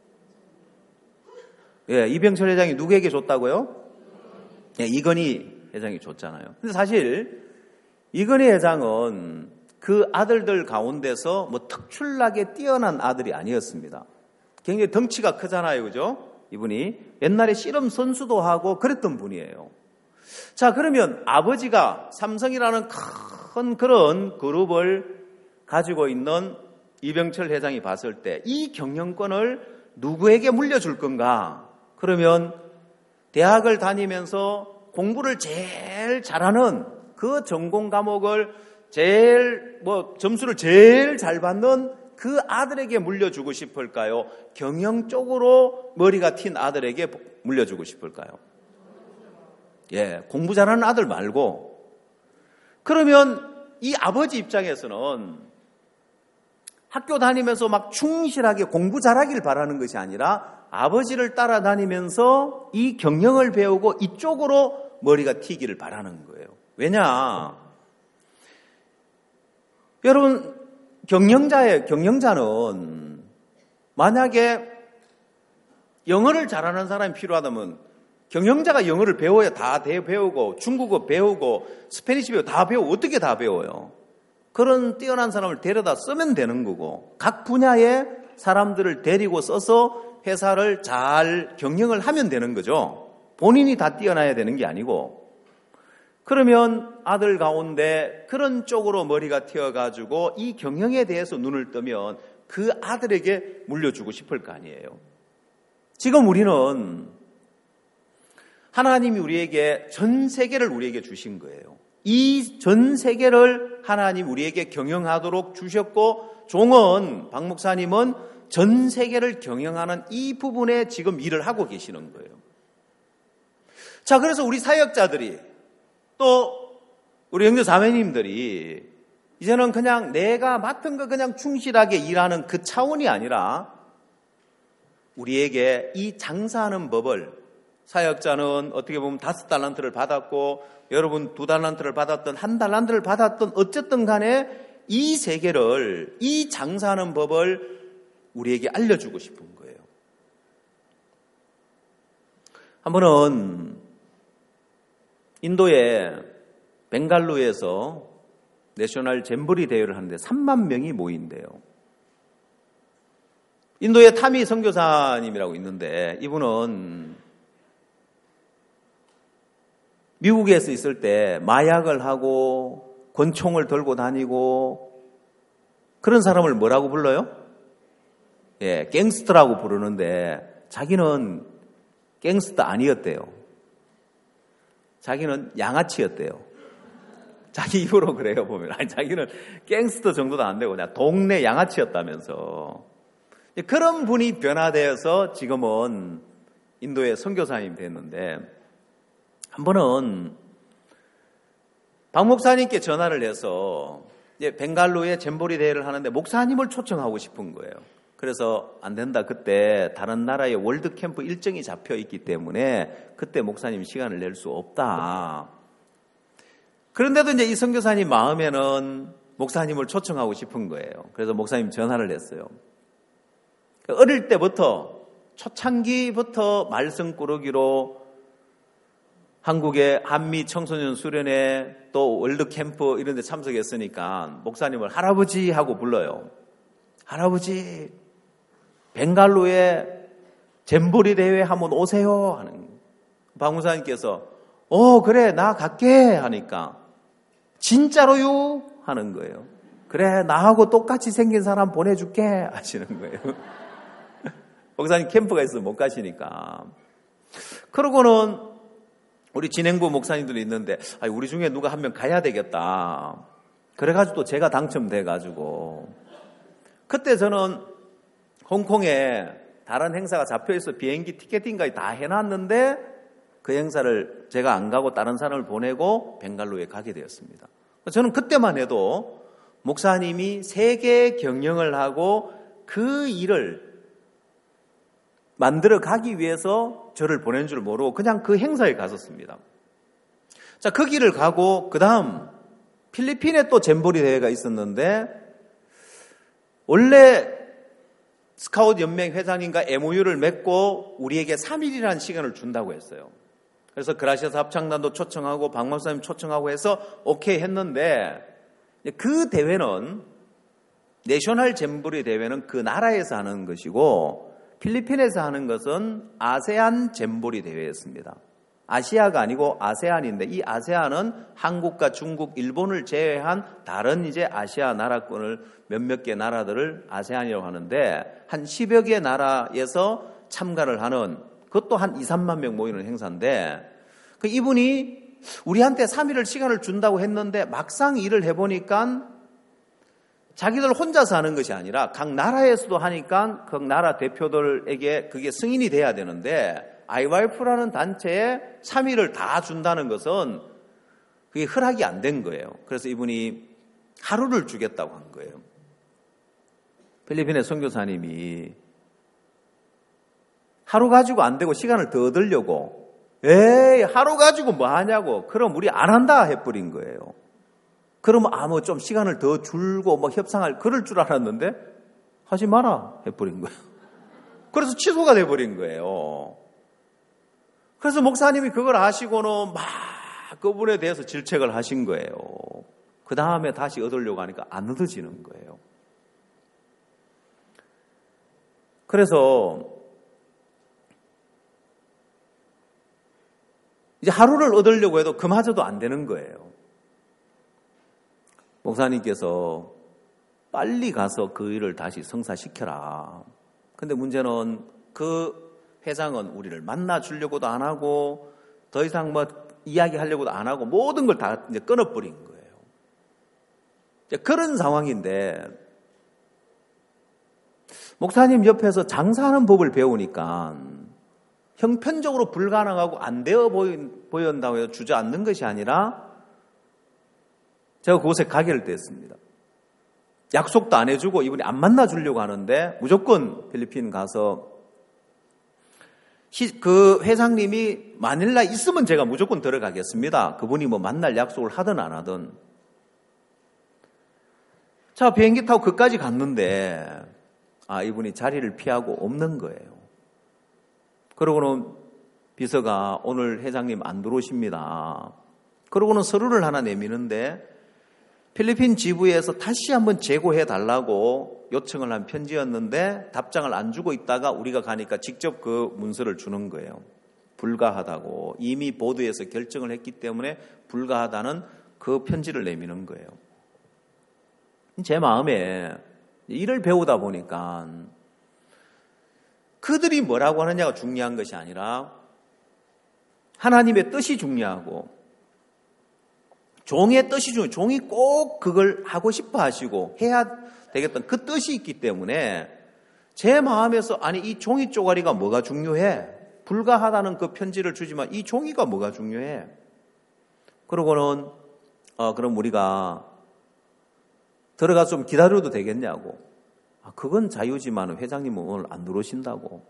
예, 이병철 회장이 누구에게 줬다고요? 예, 이건희 회장이 줬잖아요. 근데 사실 이건희 회장은 그 아들들 가운데서 뭐 특출나게 뛰어난 아들이 아니었습니다. 굉장히 덩치가 크잖아요, 그죠? 이분이 옛날에 씨름 선수도 하고 그랬던 분이에요. 자, 그러면 아버지가 삼성이라는 큰 그런 그룹을 가지고 있는 이병철 회장이 봤을 때 이 경영권을 누구에게 물려줄 건가? 그러면 대학을 다니면서 공부를 제일 잘하는 그 전공 과목을 제일 뭐 점수를 제일 잘 받는 그 아들에게 물려주고 싶을까요? 경영 쪽으로 머리가 튄 아들에게 물려주고 싶을까요? 예, 공부 잘하는 아들 말고. 그러면 이 아버지 입장에서는 학교 다니면서 막 충실하게 공부 잘하길 바라는 것이 아니라 아버지를 따라다니면서 이 경영을 배우고 이쪽으로 머리가 튀기를 바라는 거예요. 왜냐? 여러분, 경영자의, 경영자는 만약에 영어를 잘하는 사람이 필요하다면 경영자가 영어를 배워야 다 배우고 중국어 배우고 스페니시 배우고 다 배우고 어떻게 다 배워요? 그런 뛰어난 사람을 데려다 쓰면 되는 거고 각 분야의 사람들을 데리고 써서 회사를 잘 경영을 하면 되는 거죠. 본인이 다 뛰어나야 되는 게 아니고. 그러면 아들 가운데 그런 쪽으로 머리가 튀어가지고 이 경영에 대해서 눈을 뜨면 그 아들에게 물려주고 싶을 거 아니에요. 지금 우리는 하나님이 우리에게 전 세계를 우리에게 주신 거예요. 이 전 세계를 하나님 우리에게 경영하도록 주셨고 종은 박 목사님은 전 세계를 경영하는 이 부분에 지금 일을 하고 계시는 거예요. 자, 그래서 우리 사역자들이 또 우리 형제 자매님들이 이제는 그냥 내가 맡은 거 그냥 충실하게 일하는 그 차원이 아니라 우리에게 이 장사하는 법을 사역자는 어떻게 보면 다섯 달란트를 받았고 여러분 두 달란트를 받았던 한 달란트를 받았던 어쨌든 간에 이 세계를 이 장사하는 법을 우리에게 알려주고 싶은 거예요. 한 번은 인도의 벵갈루에서 내셔널 잼버리 대회를 하는데 삼만 명이 모인대요. 인도의 타미 선교사님이라고 있는데 이분은 미국에서 있을 때 마약을 하고 권총을 들고 다니고 그런 사람을 뭐라고 불러요? 예, 갱스터라고 부르는데 자기는 갱스터 아니었대요. 자기는 양아치였대요. 자기 입으로 그래요, 보면. 아니, 자기는 갱스터 정도도 안 되고 그냥 동네 양아치였다면서. 그런 분이 변화되어서 지금은 인도의 선교사님이 됐는데 한 번은 박 목사님께 전화를 해서 이제 벵갈루에 잼보리 대회를 하는데 목사님을 초청하고 싶은 거예요. 그래서 안 된다. 그때 다른 나라의 월드 캠프 일정이 잡혀 있기 때문에 그때 목사님 시간을 낼 수 없다. 그런데도 이제 이 선교사님 마음에는 목사님을 초청하고 싶은 거예요. 그래서 목사님 전화를 했어요. 어릴 때부터 초창기부터 말씀 꾸러기로 한국의 한미 청소년 수련회 또 월드 캠프 이런 데 참석했으니까 목사님을 할아버지 하고 불러요. 할아버지, 벵갈루에 잼보리 대회 한번 오세요 하는 박 목사님께서 어, 그래, 나 갈게 하니까 진짜로요? 하는 거예요. 그래, 나하고 똑같이 생긴 사람 보내줄게 하시는 거예요. 목사님 캠프가 있어서 못 가시니까. 그러고는 우리 진행부 목사님들이 있는데 아니, 우리 중에 누가 한 명 가야 되겠다. 그래가지고 또 제가 당첨돼가지고 그때 저는 홍콩에 다른 행사가 잡혀있어 비행기 티켓팅까지 다 해놨는데 그 행사를 제가 안 가고 다른 사람을 보내고 벵갈루에 가게 되었습니다. 저는 그때만 해도 목사님이 세계 경영을 하고 그 일을 만들어 가기 위해서 저를 보낸 줄 모르고 그냥 그 행사에 갔었습니다. 자, 그 길을 가고 그 다음 필리핀에 또 잼보리 대회가 있었는데 원래 스카우트 연맹 회장님과 엠오유를 맺고 우리에게 삼 일이라는 시간을 준다고 했어요. 그래서 그라시아스 합창단도 초청하고 박 목사님 초청하고 해서 오케이 했는데 그 대회는 내셔널 잼보리 대회는 그 나라에서 하는 것이고 필리핀에서 하는 것은 아세안 잼보리 대회였습니다. 아시아가 아니고 아세안인데 이 아세안은 한국과 중국, 일본을 제외한 다른 이제 아시아 나라권을 몇몇 개 나라들을 아세안이라고 하는데 한 십여 개 나라에서 참가를 하는 그것도 한 이, 삼만 명 모이는 행사인데 그 이분이 우리한테 삼 일을 시간을 준다고 했는데 막상 일을 해보니까 자기들 혼자서 하는 것이 아니라 각 나라에서도 하니까 그 나라 대표들에게 그게 승인이 돼야 되는데 아이와이에프라는 단체에 삼 일을 다 준다는 것은 그게 허락이 안 된 거예요. 그래서 이분이 하루를 주겠다고 한 거예요. 필리핀의 선교사님이 하루 가지고 안 되고 시간을 더 얻으려고 에이 하루 가지고 뭐 하냐고 그럼 우리 안 한다 해버린 거예요. 그러면 아 뭐 좀 시간을 더 줄고 뭐 협상할 그럴 줄 알았는데 하지 마라 해버린 거예요. 그래서 취소가 돼버린 거예요. 그래서 목사님이 그걸 아시고는 막 그분에 대해서 질책을 하신 거예요. 그 다음에 다시 얻으려고 하니까 안 얻어지는 거예요. 그래서 이제 하루를 얻으려고 해도 그마저도 안 되는 거예요. 목사님께서 빨리 가서 그 일을 다시 성사시켜라. 근데 문제는 그 회장은 우리를 만나주려고도 안 하고 더 이상 뭐 이야기하려고도 안 하고 모든 걸 다 이제 끊어버린 거예요. 이제 그런 상황인데 목사님 옆에서 장사하는 법을 배우니까 형편적으로 불가능하고 안 되어 보인다고 해서 주저앉는 것이 아니라 제가 그곳에 가게를 뗐습니다. 약속도 안 해주고 이분이 안 만나주려고 하는데 무조건 필리핀 가서 그 회장님이 마닐라에 있으면 제가 무조건 들어가겠습니다. 그분이 뭐 만날 약속을 하든 안 하든. 자, 비행기 타고 그까지 갔는데 아, 이분이 자리를 피하고 없는 거예요. 그러고는 비서가 오늘 회장님 안 들어오십니다. 그러고는 서류를 하나 내미는데 필리핀 지부에서 다시 한번 재고해 달라고 요청을 한 편지였는데 답장을 안 주고 있다가 우리가 가니까 직접 그 문서를 주는 거예요. 불가하다고 이미 보드에서 결정을 했기 때문에 불가하다는 그 편지를 내미는 거예요. 제 마음에 일을 배우다 보니까 그들이 뭐라고 하느냐가 중요한 것이 아니라 하나님의 뜻이 중요하고 종의 뜻이 중요해요. 종이 꼭 그걸 하고 싶어 하시고 해야 되겠다는 그 뜻이 있기 때문에 제 마음에서 아니 이 종이 쪼가리가 뭐가 중요해? 불가하다는 그 편지를 주지만 이 종이가 뭐가 중요해? 그러고는 어, 그럼 우리가 들어가서 좀 기다려도 되겠냐고. 아, 그건 자유지만 회장님은 오늘 안 들어오신다고.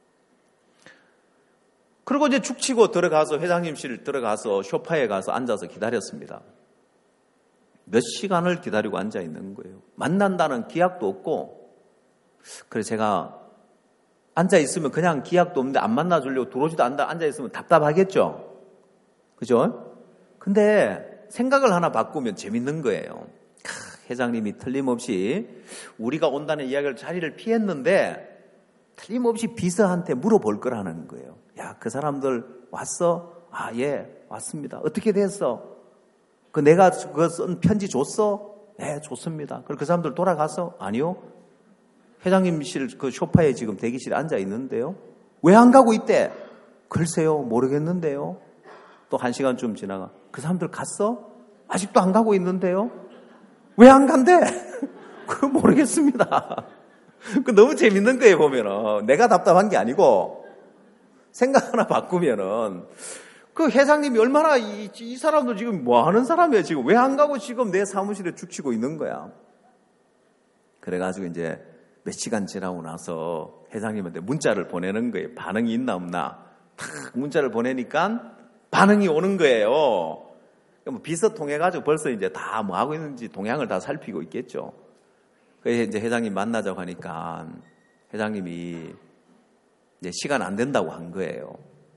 그리고 이제 죽치고 들어가서 회장님실 들어가서 소파에 가서 앉아서 기다렸습니다. 몇 시간을 기다리고 앉아 있는 거예요. 만난다는 기약도 없고. 그래서 제가 앉아 있으면 그냥 기약도 없는데 안 만나주려고 들어오지도 않다 앉아 있으면 답답하겠죠. 그죠? 근데 생각을 하나 바꾸면 재밌는 거예요. 크, 회장님이 틀림없이 우리가 온다는 이야기를 자리를 피했는데 틀림없이 비서한테 물어볼 거라는 거예요. 야, 그 사람들 왔어? 아, 예, 왔습니다. 어떻게 됐어? 그 내가 그거 쓴 편지 줬어? 네, 좋습니다. 그럼 그 사람들 돌아가서? 아니요. 회장님실 그 소파에 지금 대기실에 앉아 있는데요. 왜 안 가고 있대? 글쎄요, 모르겠는데요. 또 한 시간쯤 지나가. 그 사람들 갔어? 아직도 안 가고 있는데요. 왜 안 간대? 그거 모르겠습니다. 그 너무 재밌는 거예요, 보면은. 내가 답답한 게 아니고, 생각 하나 바꾸면은, 그 회장님이 얼마나 이, 이 사람도 지금 뭐 하는 사람이야, 지금. 왜 안 가고 지금 내 사무실에 죽치고 있는 거야. 그래가지고 이제 몇 시간 지나고 나서 회장님한테 문자를 보내는 거예요. 반응이 있나 없나. 탁 문자를 보내니까 반응이 오는 거예요. 비서 통해가지고 벌써 이제 다 뭐 하고 있는지 동향을 다 살피고 있겠죠. 그래서 이제 회장님 만나자고 하니까 회장님이 이제 시간 안 된다고 한 거예요.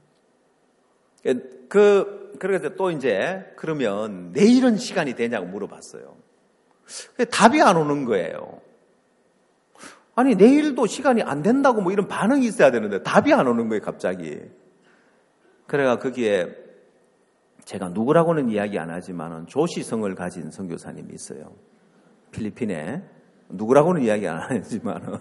그, 그래서 또 이제 그러면 내일은 시간이 되냐고 물어봤어요. 답이 안 오는 거예요. 아니, 내일도 시간이 안 된다고 뭐 이런 반응이 있어야 되는데 답이 안 오는 거예요, 갑자기. 그래가 거기에 제가 누구라고는 이야기 안 하지만은 조시성을 가진 선교사님이 있어요. 필리핀에. 누구라고는 이야기 안 하지만은.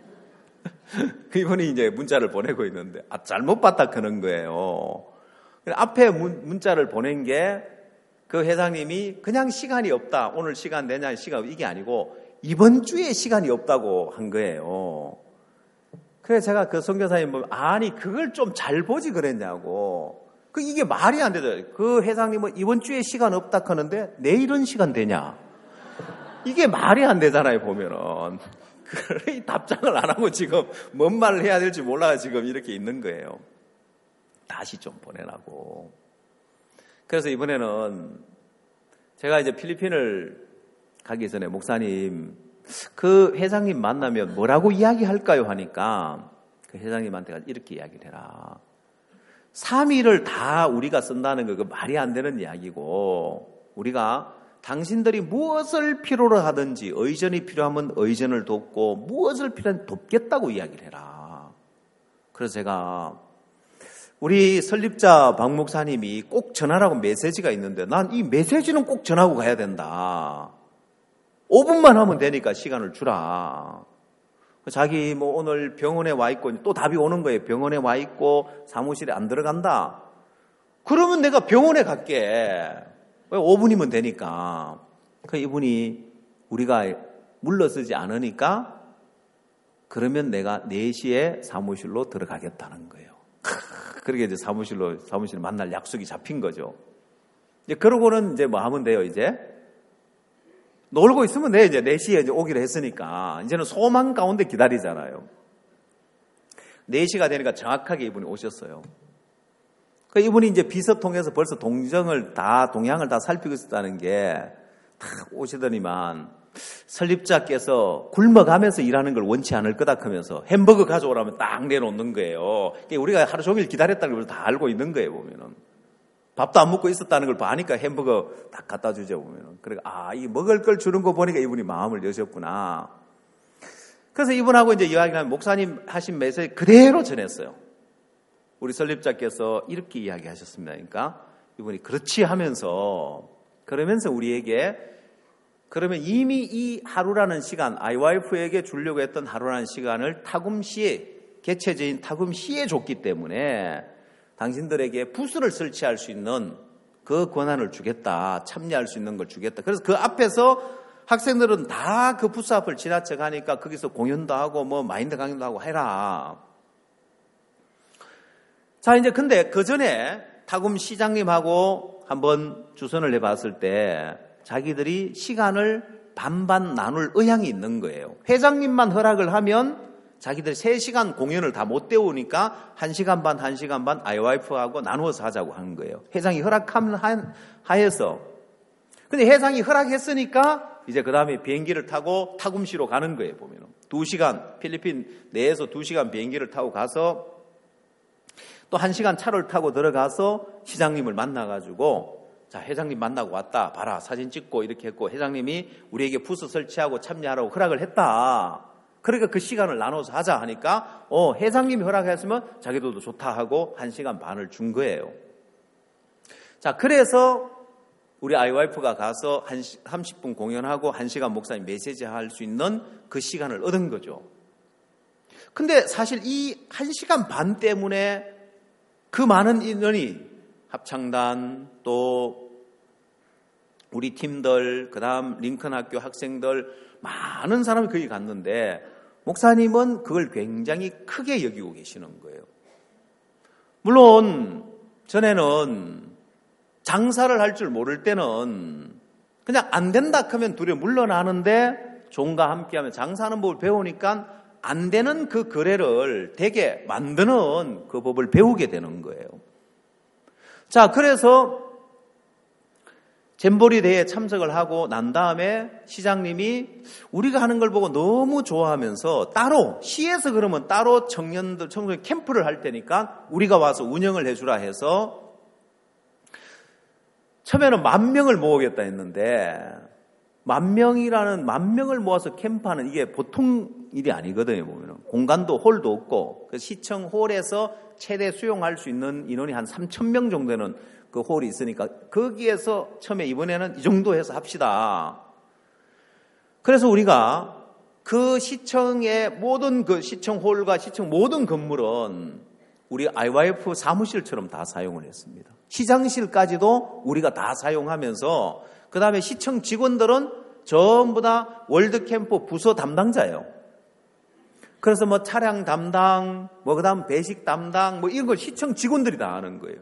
그분이 이제 문자를 보내고 있는데, 아, 잘못 봤다 그런 거예요. 앞에 문, 문자를 보낸 게 그 회장님이 그냥 시간이 없다. 오늘 시간 내냐, 시간, 이게 아니고 이번 주에 시간이 없다고 한 거예요. 그래서 제가 그 선교사님 보면, 아니, 그걸 좀 잘 보지 그랬냐고. 그 이게 말이 안 되죠. 그 회장님은 이번 주에 시간 없다 하는데 내일은 시간 되냐? 이게 말이 안 되잖아요, 보면은. 그래, 답장을 안 하고 지금 뭔 말을 해야 될지 몰라 지금 이렇게 있는 거예요. 다시 좀 보내라고. 그래서 이번에는 제가 이제 필리핀을 가기 전에 목사님, 그 회장님 만나면 뭐라고 이야기할까요? 하니까 그 회장님한테 이렇게 이야기를 해라. 삼 일을 다 우리가 쓴다는 거, 그 말이 안 되는 이야기고, 우리가 당신들이 무엇을 필요로 하든지 의전이 필요하면 의전을 돕고 무엇을 필요하면 돕겠다고 이야기를 해라. 그래서 제가 우리 설립자 박 목사님이 꼭 전하라고 메시지가 있는데 난 이 메시지는 꼭 전하고 가야 된다. 오 분만 하면 되니까 시간을 주라. 자기 뭐 오늘 병원에 와 있고 또 답이 오는 거예요. 병원에 와 있고 사무실에 안 들어간다. 그러면 내가 병원에 갈게. 오 분이면 되니까. 그 이분이 우리가 물러서지 않으니까 그러면 내가 네 시에 사무실로 들어가겠다는 거예요. 그렇게 이제 사무실로, 사무실 만날 약속이 잡힌 거죠. 이제 그러고는 이제 뭐 하면 돼요, 이제? 놀고 있으면 돼, 이제 네 시에 이제 오기로 했으니까. 이제는 소망 가운데 기다리잖아요. 네 시가 되니까 정확하게 이분이 오셨어요. 그 이분이 이제 비서 통해서 벌써 동정을 다, 동향을 다 살피고 있었다는 게 탁 오시더니만 설립자께서 굶어가면서 일하는 걸 원치 않을 거다 하면서 햄버거 가져오라면 딱 내놓는 거예요. 우리가 하루 종일 기다렸다는 걸 다 알고 있는 거예요, 보면은. 밥도 안 먹고 있었다는 걸 보니까 햄버거 딱 갖다 주죠, 보면은. 그러니까, 아, 이 먹을 걸 주는 거 보니까 이분이 마음을 여셨구나. 그래서 이분하고 이제 이야기를 하면 목사님 하신 메시지 그대로 전했어요. 우리 설립자께서 이렇게 이야기하셨습니다. 그러니까 이분이 그렇지 하면서, 그러면서 우리에게 그러면 이미 이 하루라는 시간, 아이와이프에게 주려고 했던 하루라는 시간을 타금시에, 개체제인 타금시에 줬기 때문에 당신들에게 부스를 설치할 수 있는 그 권한을 주겠다. 참여할 수 있는 걸 주겠다. 그래서 그 앞에서 학생들은 다 그 부스 앞을 지나쳐 가니까 거기서 공연도 하고 뭐 마인드 강연도 하고 해라. 자, 이제 근데 그 전에 타금 시장님하고 한번 주선을 해봤을 때 자기들이 시간을 반반 나눌 의향이 있는 거예요. 회장님만 허락을 하면 자기들 세 시간 공연을 다 못 때우니까 한 시간 반, 한 시간 반 아이와이프하고 나누어서 하자고 하는 거예요. 회장이 허락하면 하여서. 근데 회장이 허락했으니까 이제 그 다음에 비행기를 타고 타금시로 가는 거예요, 보면은. 두 시간, 필리핀 내에서 두 시간 비행기를 타고 가서 또 한 시간 차를 타고 들어가서 시장님을 만나가지고 자, 회장님 만나고 왔다. 봐라. 사진 찍고 이렇게 했고 회장님이 우리에게 부스 설치하고 참여하라고 허락을 했다. 그러니까 그 시간을 나눠서 하자 하니까 어, 회장님이 허락했으면 자기들도 좋다 하고 한 시간 반을 준 거예요. 자, 그래서 우리 아이 와이프가 가서 한 삼십 분 공연하고 한 시간 목사님 메시지 할 수 있는 그 시간을 얻은 거죠. 근데 사실 이 한 시간 반 때문에 그 많은 인원이 합창단 또 우리 팀들 그다음 링컨 학교 학생들 많은 사람이 거기 갔는데 목사님은 그걸 굉장히 크게 여기고 계시는 거예요. 물론 전에는 장사를 할 줄 모를 때는 그냥 안 된다 하면 두려워 물러나는데 종과 함께하면 장사하는 법을 배우니까 안 되는 그 거래를 되게 만드는 그 법을 배우게 되는 거예요. 자, 그래서 잼버리 대회에 참석을 하고 난 다음에 시장님이 우리가 하는 걸 보고 너무 좋아하면서 따로 시에서 그러면 따로 청년들 청소년 캠프를 할 테니까 우리가 와서 운영을 해주라 해서 처음에는 만 명을 모으겠다 했는데 만 명이라는 만 명을 모아서 캠프하는 이게 보통 일이 아니거든요. 보면은 공간도 홀도 없고 그 시청 홀에서 최대 수용할 수 있는 인원이 한 삼천 명 정도 되는 그 홀이 있으니까 거기에서 처음에 이번에는 이 정도 해서 합시다. 그래서 우리가 그 시청의 모든 그 시청 홀과 시청 모든 건물은 우리 아이와이에프 사무실처럼 다 사용을 했습니다. 시장실까지도 우리가 다 사용하면서 그 다음에 시청 직원들은 전부 다 월드캠프 부서 담당자예요. 그래서 뭐 차량 담당, 뭐 그 다음 배식 담당, 뭐 이런 걸 시청 직원들이 다 하는 거예요.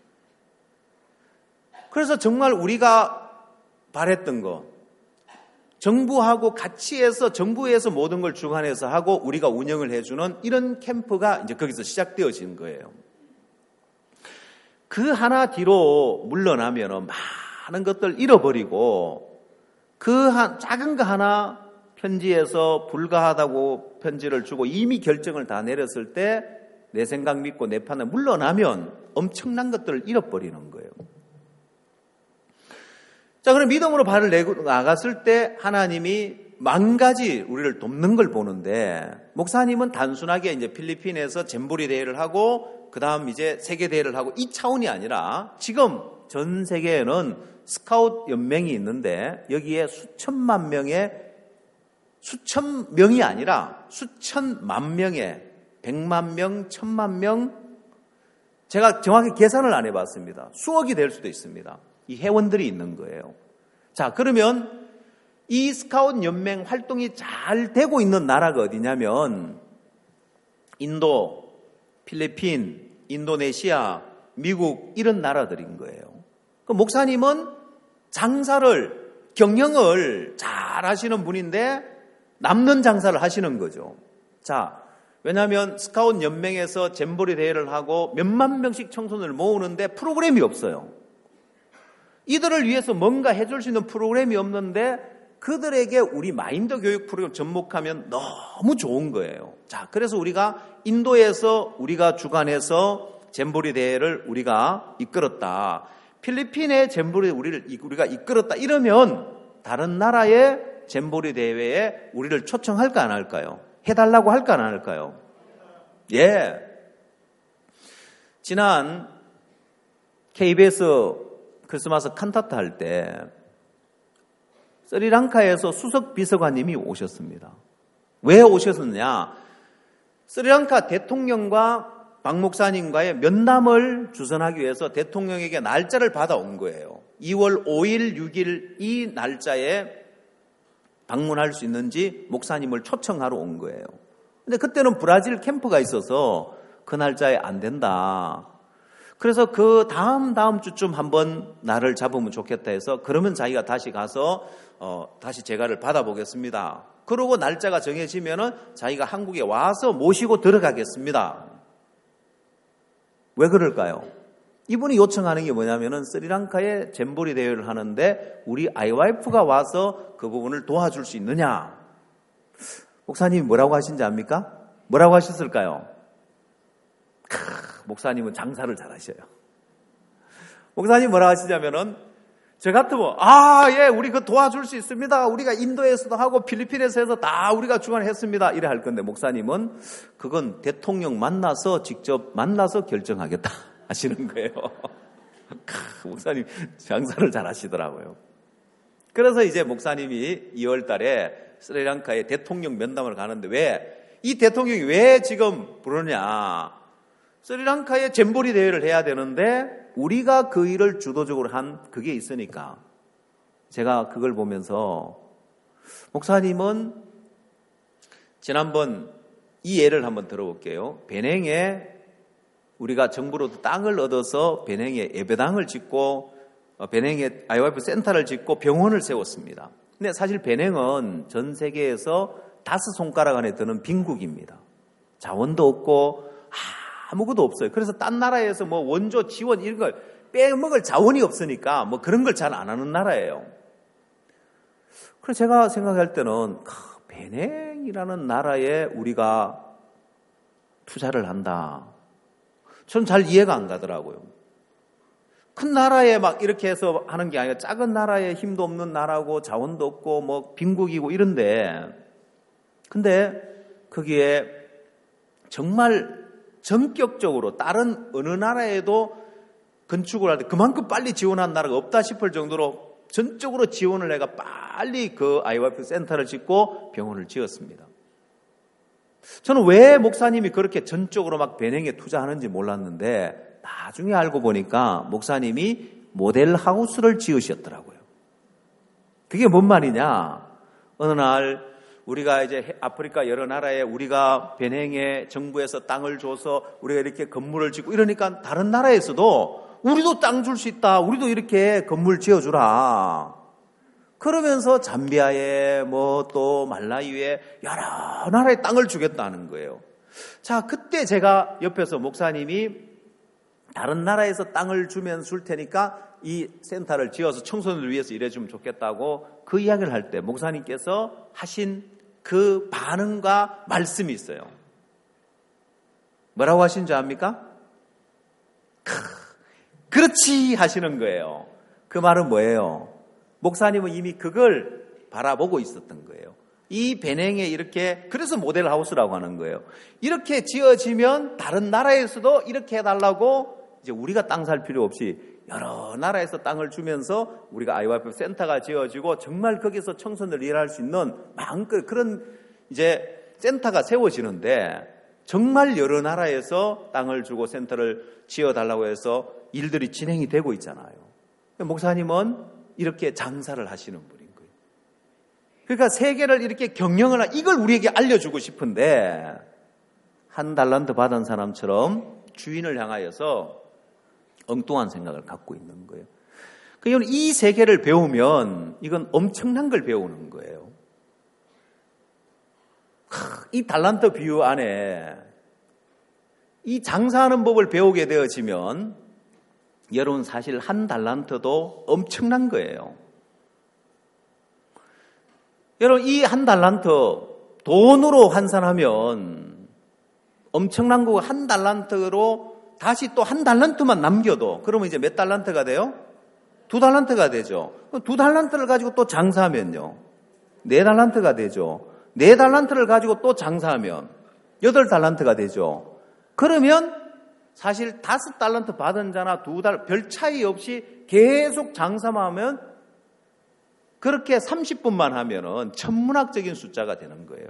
그래서 정말 우리가 바랬던 거, 정부하고 같이 해서 정부에서 모든 걸 주관해서 하고 우리가 운영을 해주는 이런 캠프가 이제 거기서 시작되어진 거예요. 그 하나 뒤로 물러나면 많은 것들 잃어버리고 그 한, 작은 거 하나 편지에서 불가하다고 편지를 주고 이미 결정을 다 내렸을 때 내 생각 믿고 내 판단 물러나면 엄청난 것들을 잃어버리는 거예요. 자, 그럼 믿음으로 발을 내고 나갔을 때 하나님이 만 가지 우리를 돕는 걸 보는데 목사님은 단순하게 이제 필리핀에서 잼보리 대회를 하고 그 다음 이제 세계 대회를 하고 이 차원이 아니라 지금 전 세계에는 스카웃 연맹이 있는데 여기에 수천만 명의 수천 명이 아니라 수천만 명의 백만 명, 천만 명 제가 정확히 계산을 안 해봤습니다. 수억이 될 수도 있습니다. 이 회원들이 있는 거예요. 자, 그러면 이 스카웃 연맹 활동이 잘 되고 있는 나라가 어디냐면 인도, 필리핀, 인도네시아, 미국 이런 나라들인 거예요. 그 목사님은 장사를 경영을 잘 하시는 분인데 남는 장사를 하시는 거죠. 자, 왜냐하면 스카웃 연맹에서 잼보리 대회를 하고 몇만 명씩 청소년을 모으는데 프로그램이 없어요. 이들을 위해서 뭔가 해줄 수 있는 프로그램이 없는데 그들에게 우리 마인드 교육 프로그램 접목하면 너무 좋은 거예요. 자, 그래서 우리가 인도에서 우리가 주관해서 잼보리 대회를 우리가 이끌었다. 필리핀의 잼보리 우리를 우리가 이끌었다. 이러면 다른 나라의 잼보리 대회에 우리를 초청할까 안 할까요? 해달라고 할까 안 할까요? 예. 지난 케이비에스 크리스마스 칸타타 할 때 스리랑카에서 수석 비서관님이 오셨습니다. 왜 오셨느냐? 스리랑카 대통령과 박 목사님과의 면담을 주선하기 위해서 대통령에게 날짜를 받아온 거예요. 이월 오일, 육일 이 날짜에 방문할 수 있는지 목사님을 초청하러 온 거예요. 근데 그때는 브라질 캠프가 있어서 그 날짜에 안 된다. 그래서 그 다음 다음 주쯤 한번 날을 잡으면 좋겠다 해서 그러면 자기가 다시 가서 어, 다시 제가를 받아보겠습니다. 그러고 날짜가 정해지면은 자기가 한국에 와서 모시고 들어가겠습니다. 왜 그럴까요? 이분이 요청하는 게 뭐냐면은 스리랑카에 잼보리 대회를 하는데 우리 아이와이프가 와서 그 부분을 도와줄 수 있느냐? 목사님이 뭐라고 하신지 압니까? 뭐라고 하셨을까요? 크, 목사님은 장사를 잘하셔요. 목사님 뭐라고 하시냐면은 저 같으면 아, 예, 우리 그 도와줄 수 있습니다. 우리가 인도에서도 하고 필리핀에서 해서 다 우리가 주관했습니다. 이래 할 건데 목사님은 그건 대통령 만나서 직접 만나서 결정하겠다 하시는 거예요. 목사님 장사를 잘 하시더라고요. 그래서 이제 목사님이 이월 달에 스리랑카에 대통령 면담을 가는데 왜 이 대통령이 왜 지금 부르냐? 스리랑카에 잼버리 대회를 해야 되는데 우리가 그 일을 주도적으로 한 그게 있으니까 제가 그걸 보면서 목사님은 지난번 이 예를 한번 들어볼게요. 베냉에 우리가 정부로부터 땅을 얻어서 베냉에 예배당을 짓고 베냉에 아이와이에프 센터를 짓고 병원을 세웠습니다. 근데 사실 베냉은 전 세계에서 다섯 손가락 안에 드는 빈국입니다. 자원도 없고 아무것도 없어요. 그래서 딴 나라에서 뭐 원조 지원 이런 걸 빼먹을 자원이 없으니까 뭐 그런 걸 잘 안 하는 나라예요. 그래서 제가 생각할 때는 베냉이라는 나라에 우리가 투자를 한다. 전 잘 이해가 안 가더라고요. 큰 나라에 막 이렇게 해서 하는 게 아니라 작은 나라에 힘도 없는 나라고 자원도 없고 뭐 빈국이고 이런데 근데 거기에 정말 전격적으로 다른 어느 나라에도 건축을 할 때 그만큼 빨리 지원한 나라가 없다 싶을 정도로 전적으로 지원을 해가 빨리 그 아이와이에프 센터를 짓고 병원을 지었습니다. 저는 왜 목사님이 그렇게 전적으로 막 베냉에 투자하는지 몰랐는데 나중에 알고 보니까 목사님이 모델 하우스를 지으셨더라고요. 그게 뭔 말이냐? 어느 날 우리가 이제 아프리카 여러 나라에 우리가 베냉에 정부에서 땅을 줘서 우리가 이렇게 건물을 짓고 이러니까 다른 나라에서도 우리도 땅 줄 수 있다. 우리도 이렇게 건물 지어주라. 그러면서 잠비아에 뭐 또 말라위에 여러 나라에 땅을 주겠다는 거예요. 자, 그때 제가 옆에서 목사님이 다른 나라에서 땅을 주면 줄 테니까 이 센터를 지어서 청소년을 위해서 일해주면 좋겠다고 그 이야기를 할 때 목사님께서 하신 그 반응과 말씀이 있어요. 뭐라고 하신 줄 압니까? 크, 그렇지 하시는 거예요. 그 말은 뭐예요? 목사님은 이미 그걸 바라보고 있었던 거예요. 이 베냉에 이렇게 그래서 모델 하우스라고 하는 거예요. 이렇게 지어지면 다른 나라에서도 이렇게 해달라고 이제 우리가 땅 살 필요 없이 여러 나라에서 땅을 주면서 우리가 아이와이에프 센터가 지어지고 정말 거기서 청소년들 일할 수 있는 마음껏 그런 이제 센터가 세워지는데 정말 여러 나라에서 땅을 주고 센터를 지어달라고 해서 일들이 진행이 되고 있잖아요. 목사님은 이렇게 장사를 하시는 분인 거예요. 그러니까 세계를 이렇게 경영을 하, 이걸 우리에게 알려주고 싶은데 한 달란트 받은 사람처럼 주인을 향하여서 엉뚱한 생각을 갖고 있는 거예요. 그러니까 이 세계를 배우면 이건 엄청난 걸 배우는 거예요. 이 달란트 비유 안에 이 장사하는 법을 배우게 되어지면 여러분 사실 한 달란트도 엄청난 거예요. 여러분 이 한 달란트 돈으로 환산하면 엄청난 거고 한 달란트로 다시 또 한 달란트만 남겨도 그러면 이제 몇 달란트가 돼요? 두 달란트가 되죠. 두 달란트를 가지고 또 장사하면요. 네 달란트가 되죠. 네 달란트를 가지고 또 장사하면 여덟 달란트가 되죠. 그러면 사실 다섯 달란트 받은 자나 두 달 별 차이 없이 계속 장사만 하면 그렇게 삼십 분만 하면은 천문학적인 숫자가 되는 거예요.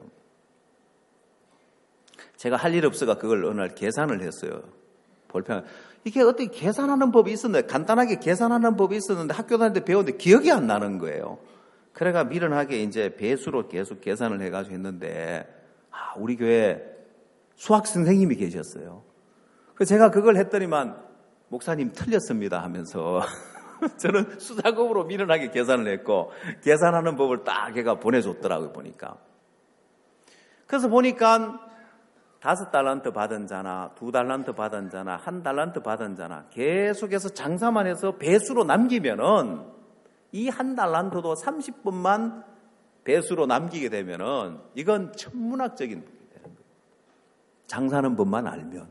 제가 할 일 없어가 그걸 어느 날 계산을 했어요. 볼펜. 이게 어떻게 계산하는 법이 있었는데 간단하게 계산하는 법이 있었는데 학교 다닐 때 배웠는데 기억이 안 나는 거예요. 그래가 미련하게 이제 배수로 계속 계산을 해가지고 했는데 아, 우리 교회 수학 선생님이 계셨어요. 그래서 제가 그걸 했더니만 목사님 틀렸습니다 하면서 저는 수작업으로 미련하게 계산을 했고 계산하는 법을 딱 걔가 보내줬더라고요 보니까. 그래서 보니까 다섯 달란트 받은 자나 두 달란트 받은 자나 한 달란트 받은 자나 계속해서 장사만 해서 배수로 남기면은 이 한 달란트도 삼십 분만 배수로 남기게 되면은 이건 천문학적인 법이 되는 거예요. 장사하는 법만 알면.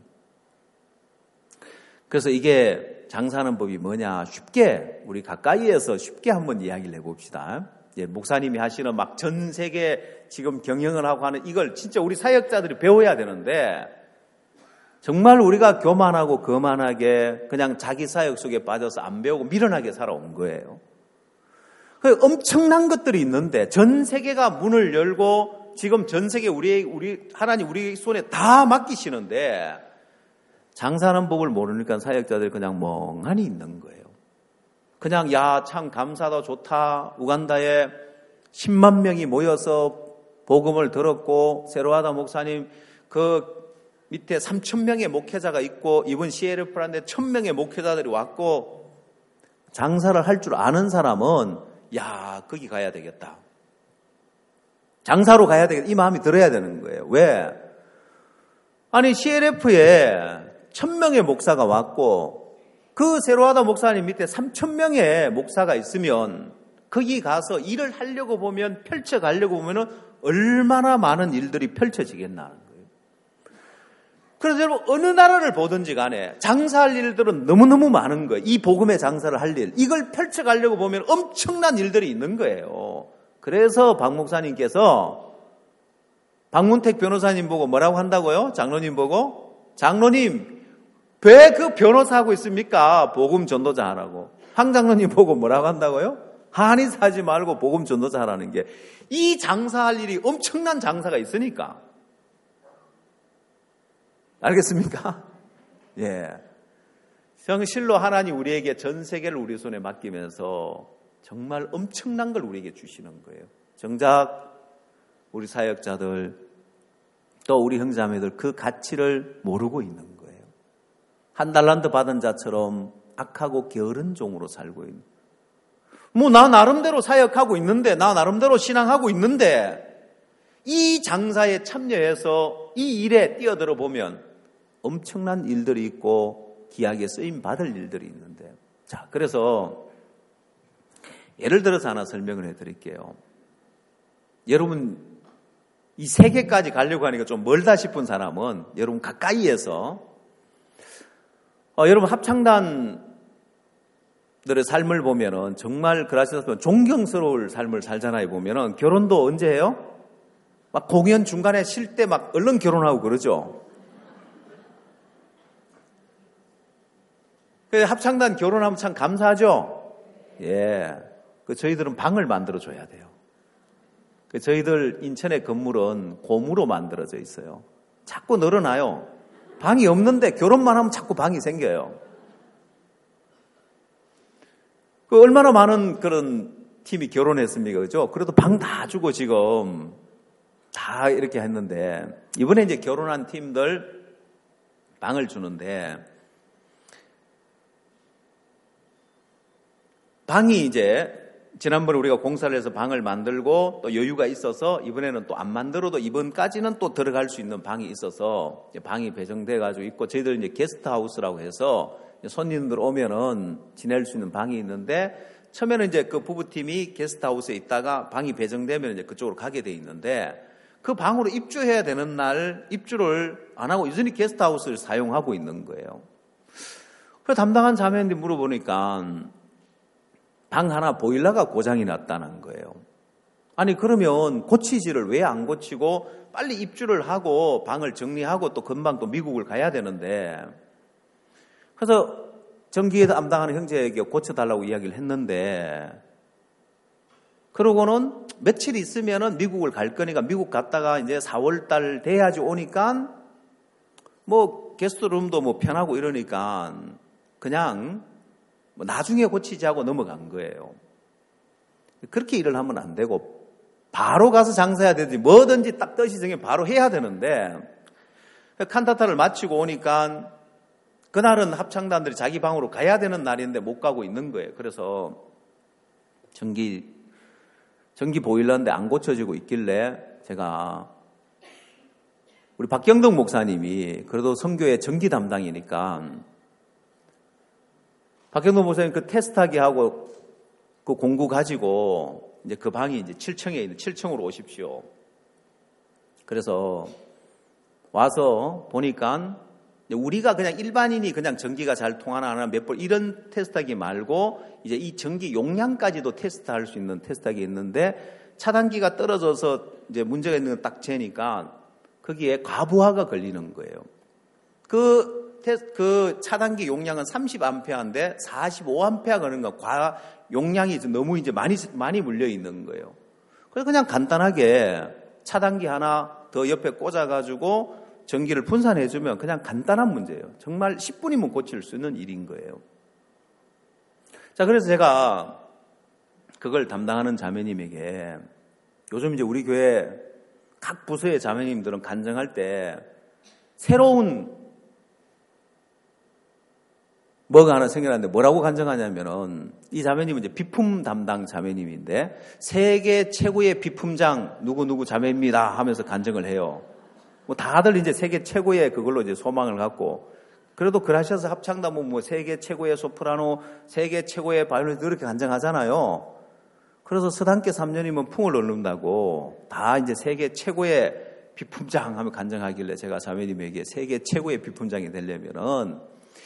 그래서 이게 장사하는 법이 뭐냐 쉽게 우리 가까이에서 쉽게 한번 이야기를 해봅시다. 예, 목사님이 하시는 막 전 세계 지금 경영을 하고 하는 이걸 진짜 우리 사역자들이 배워야 되는데 정말 우리가 교만하고 거만하게 그냥 자기 사역 속에 빠져서 안 배우고 미련하게 살아온 거예요. 엄청난 것들이 있는데 전 세계가 문을 열고 지금 전 세계 우리 우리 하나님 우리 손에 다 맡기시는데 장사하는 법을 모르니까 사역자들 그냥 멍하니 있는 거예요. 그냥 야, 참 감사하다 좋다. 우간다에 십만 명이 모여서 복음을 들었고 세로하다 목사님 그 밑에 삼천 명의 목회자가 있고 이번 씨엘에프라는데 천 명의 목회자들이 왔고 장사를 할 줄 아는 사람은 야, 거기 가야 되겠다. 장사로 가야 되겠다. 이 마음이 들어야 되는 거예요. 왜? 아니 씨엘에프에 천 명의 목사가 왔고 그 세로하다 목사님 밑에 삼천 명의 목사가 있으면 거기 가서 일을 하려고 보면 펼쳐가려고 보면은 얼마나 많은 일들이 펼쳐지겠나는 거예요. 그래서 여러분 어느 나라를 보든지 간에 장사할 일들은 너무너무 많은 거예요. 이 복음의 장사를 할 일. 이걸 펼쳐가려고 보면 엄청난 일들이 있는 거예요. 그래서 박 목사님께서 박문택 변호사님 보고 뭐라고 한다고요? 장로님 보고? 장로님 왜 그 변호사 하고 있습니까? 복음 전도자 하라고. 황 장로님 보고 뭐라고 한다고요? 한의사 하지 말고 복음 전도자 하라는 게 이 장사할 일이 엄청난 장사가 있으니까. 알겠습니까? 예. 정실로 하나님 우리에게 전 세계를 우리 손에 맡기면서 정말 엄청난 걸 우리에게 주시는 거예요. 정작 우리 사역자들 또 우리 형제자매들 그 가치를 모르고 있는 거예요. 한 달란트 받은 자처럼 악하고 게으른 종으로 살고 있는. 뭐 나 나름대로 사역하고 있는데 나 나름대로 신앙하고 있는데 이 장사에 참여해서 이 일에 뛰어들어 보면 엄청난 일들이 있고 귀하게 쓰임 받을 일들이 있는데 자 그래서 예를 들어서 하나 설명을 해드릴게요. 여러분 이 세계까지 가려고 하니까 좀 멀다 싶은 사람은 여러분 가까이에서 어, 여러분 합창단들의 삶을 보면은 정말 그러시다시피 존경스러울 삶을 살잖아요. 보면은 결혼도 언제 해요? 막 공연 중간에 쉴 때 막 얼른 결혼하고 그러죠. 합창단 결혼하면 참 감사하죠. 예, 그 저희들은 방을 만들어 줘야 돼요. 그 저희들 인천의 건물은 고무로 만들어져 있어요. 자꾸 늘어나요. 방이 없는데 결혼만 하면 자꾸 방이 생겨요. 그 얼마나 많은 그런 팀이 결혼했습니까, 그죠? 그래도 방 다 주고 지금 다 이렇게 했는데 이번에 이제 결혼한 팀들 방을 주는데 방이 이제 지난번에 우리가 공사를 해서 방을 만들고 또 여유가 있어서 이번에는 또 안 만들어도 이번까지는 또 들어갈 수 있는 방이 있어서 방이 배정돼 가지고 있고 저희들 이제 게스트하우스라고 해서 손님들 오면은 지낼 수 있는 방이 있는데 처음에는 이제 그 부부팀이 게스트하우스에 있다가 방이 배정되면 이제 그쪽으로 가게 돼 있는데 그 방으로 입주해야 되는 날 입주를 안 하고 여전히 게스트하우스를 사용하고 있는 거예요. 그래서 담당한 자매한테 물어보니까 방 하나 보일러가 고장이 났다는 거예요. 아니 그러면 고치지를 왜 안 고치고 빨리 입주를 하고 방을 정리하고 또 금방 또 미국을 가야 되는데 그래서 전기에 담당하는 형제에게 고쳐달라고 이야기를 했는데 그러고는 며칠 있으면은 미국을 갈 거니까 미국 갔다가 이제 사월 달 돼야지 오니까 뭐 게스트룸도 뭐 편하고 이러니까 그냥 뭐 나중에 고치지 하고 넘어간 거예요. 그렇게 일을 하면 안 되고 바로 가서 장사해야 되지 뭐든지 딱 뜻이 정해 바로 해야 되는데 칸타타를 마치고 오니까 그날은 합창단들이 자기 방으로 가야 되는 날인데 못 가고 있는 거예요. 그래서 전기 전기 보일러인데 안 고쳐지고 있길래 제가 우리 박경덕 목사님이 그래도 선교의 전기 담당이니까 박경덕 목사님 그 테스트하기 하고 그 공구 가지고 이제 그 방이 이제 칠 층에 있는 칠 층으로 오십시오. 그래서 와서 보니까 우리가 그냥 일반인이 그냥 전기가 잘 통하나 안 하나 몇 번 이런 테스트하기 말고 이제 이 전기 용량까지도 테스트할 수 있는 테스트하기 있는데 차단기가 떨어져서 이제 문제가 있는 건 딱 재니까 거기에 과부하가 걸리는 거예요. 그, 그 차단기 용량은 삼십 암페어인데 사십오 암페어 거는 거, 과 용량이 너무 이제 많이, 많이 물려 있는 거예요. 그래서 그냥 간단하게 차단기 하나 더 옆에 꽂아가지고 전기를 분산해주면 그냥 간단한 문제예요. 정말 십 분이면 고칠 수 있는 일인 거예요. 자, 그래서 제가 그걸 담당하는 자매님에게 요즘 이제 우리 교회 각 부서의 자매님들은 간증할 때 새로운 뭐가 하나 생겨났는데 뭐라고 간증하냐면은 이 자매님은 이제 비품 담당 자매님인데 세계 최고의 비품장 누구누구 자매입니다 하면서 간증을 해요. 뭐 다들 이제 세계 최고의 그걸로 이제 소망을 갖고 그래도 그라시아스 합창단은 뭐 세계 최고의 소프라노, 세계 최고의 바이올리니스트 이렇게 간증하잖아요. 그래서 서당계 삼 년이면 풍을 얻는다고 다 이제 세계 최고의 비품장 하면 간증하길래 제가 자매님에게 세계 최고의 비품장이 되려면은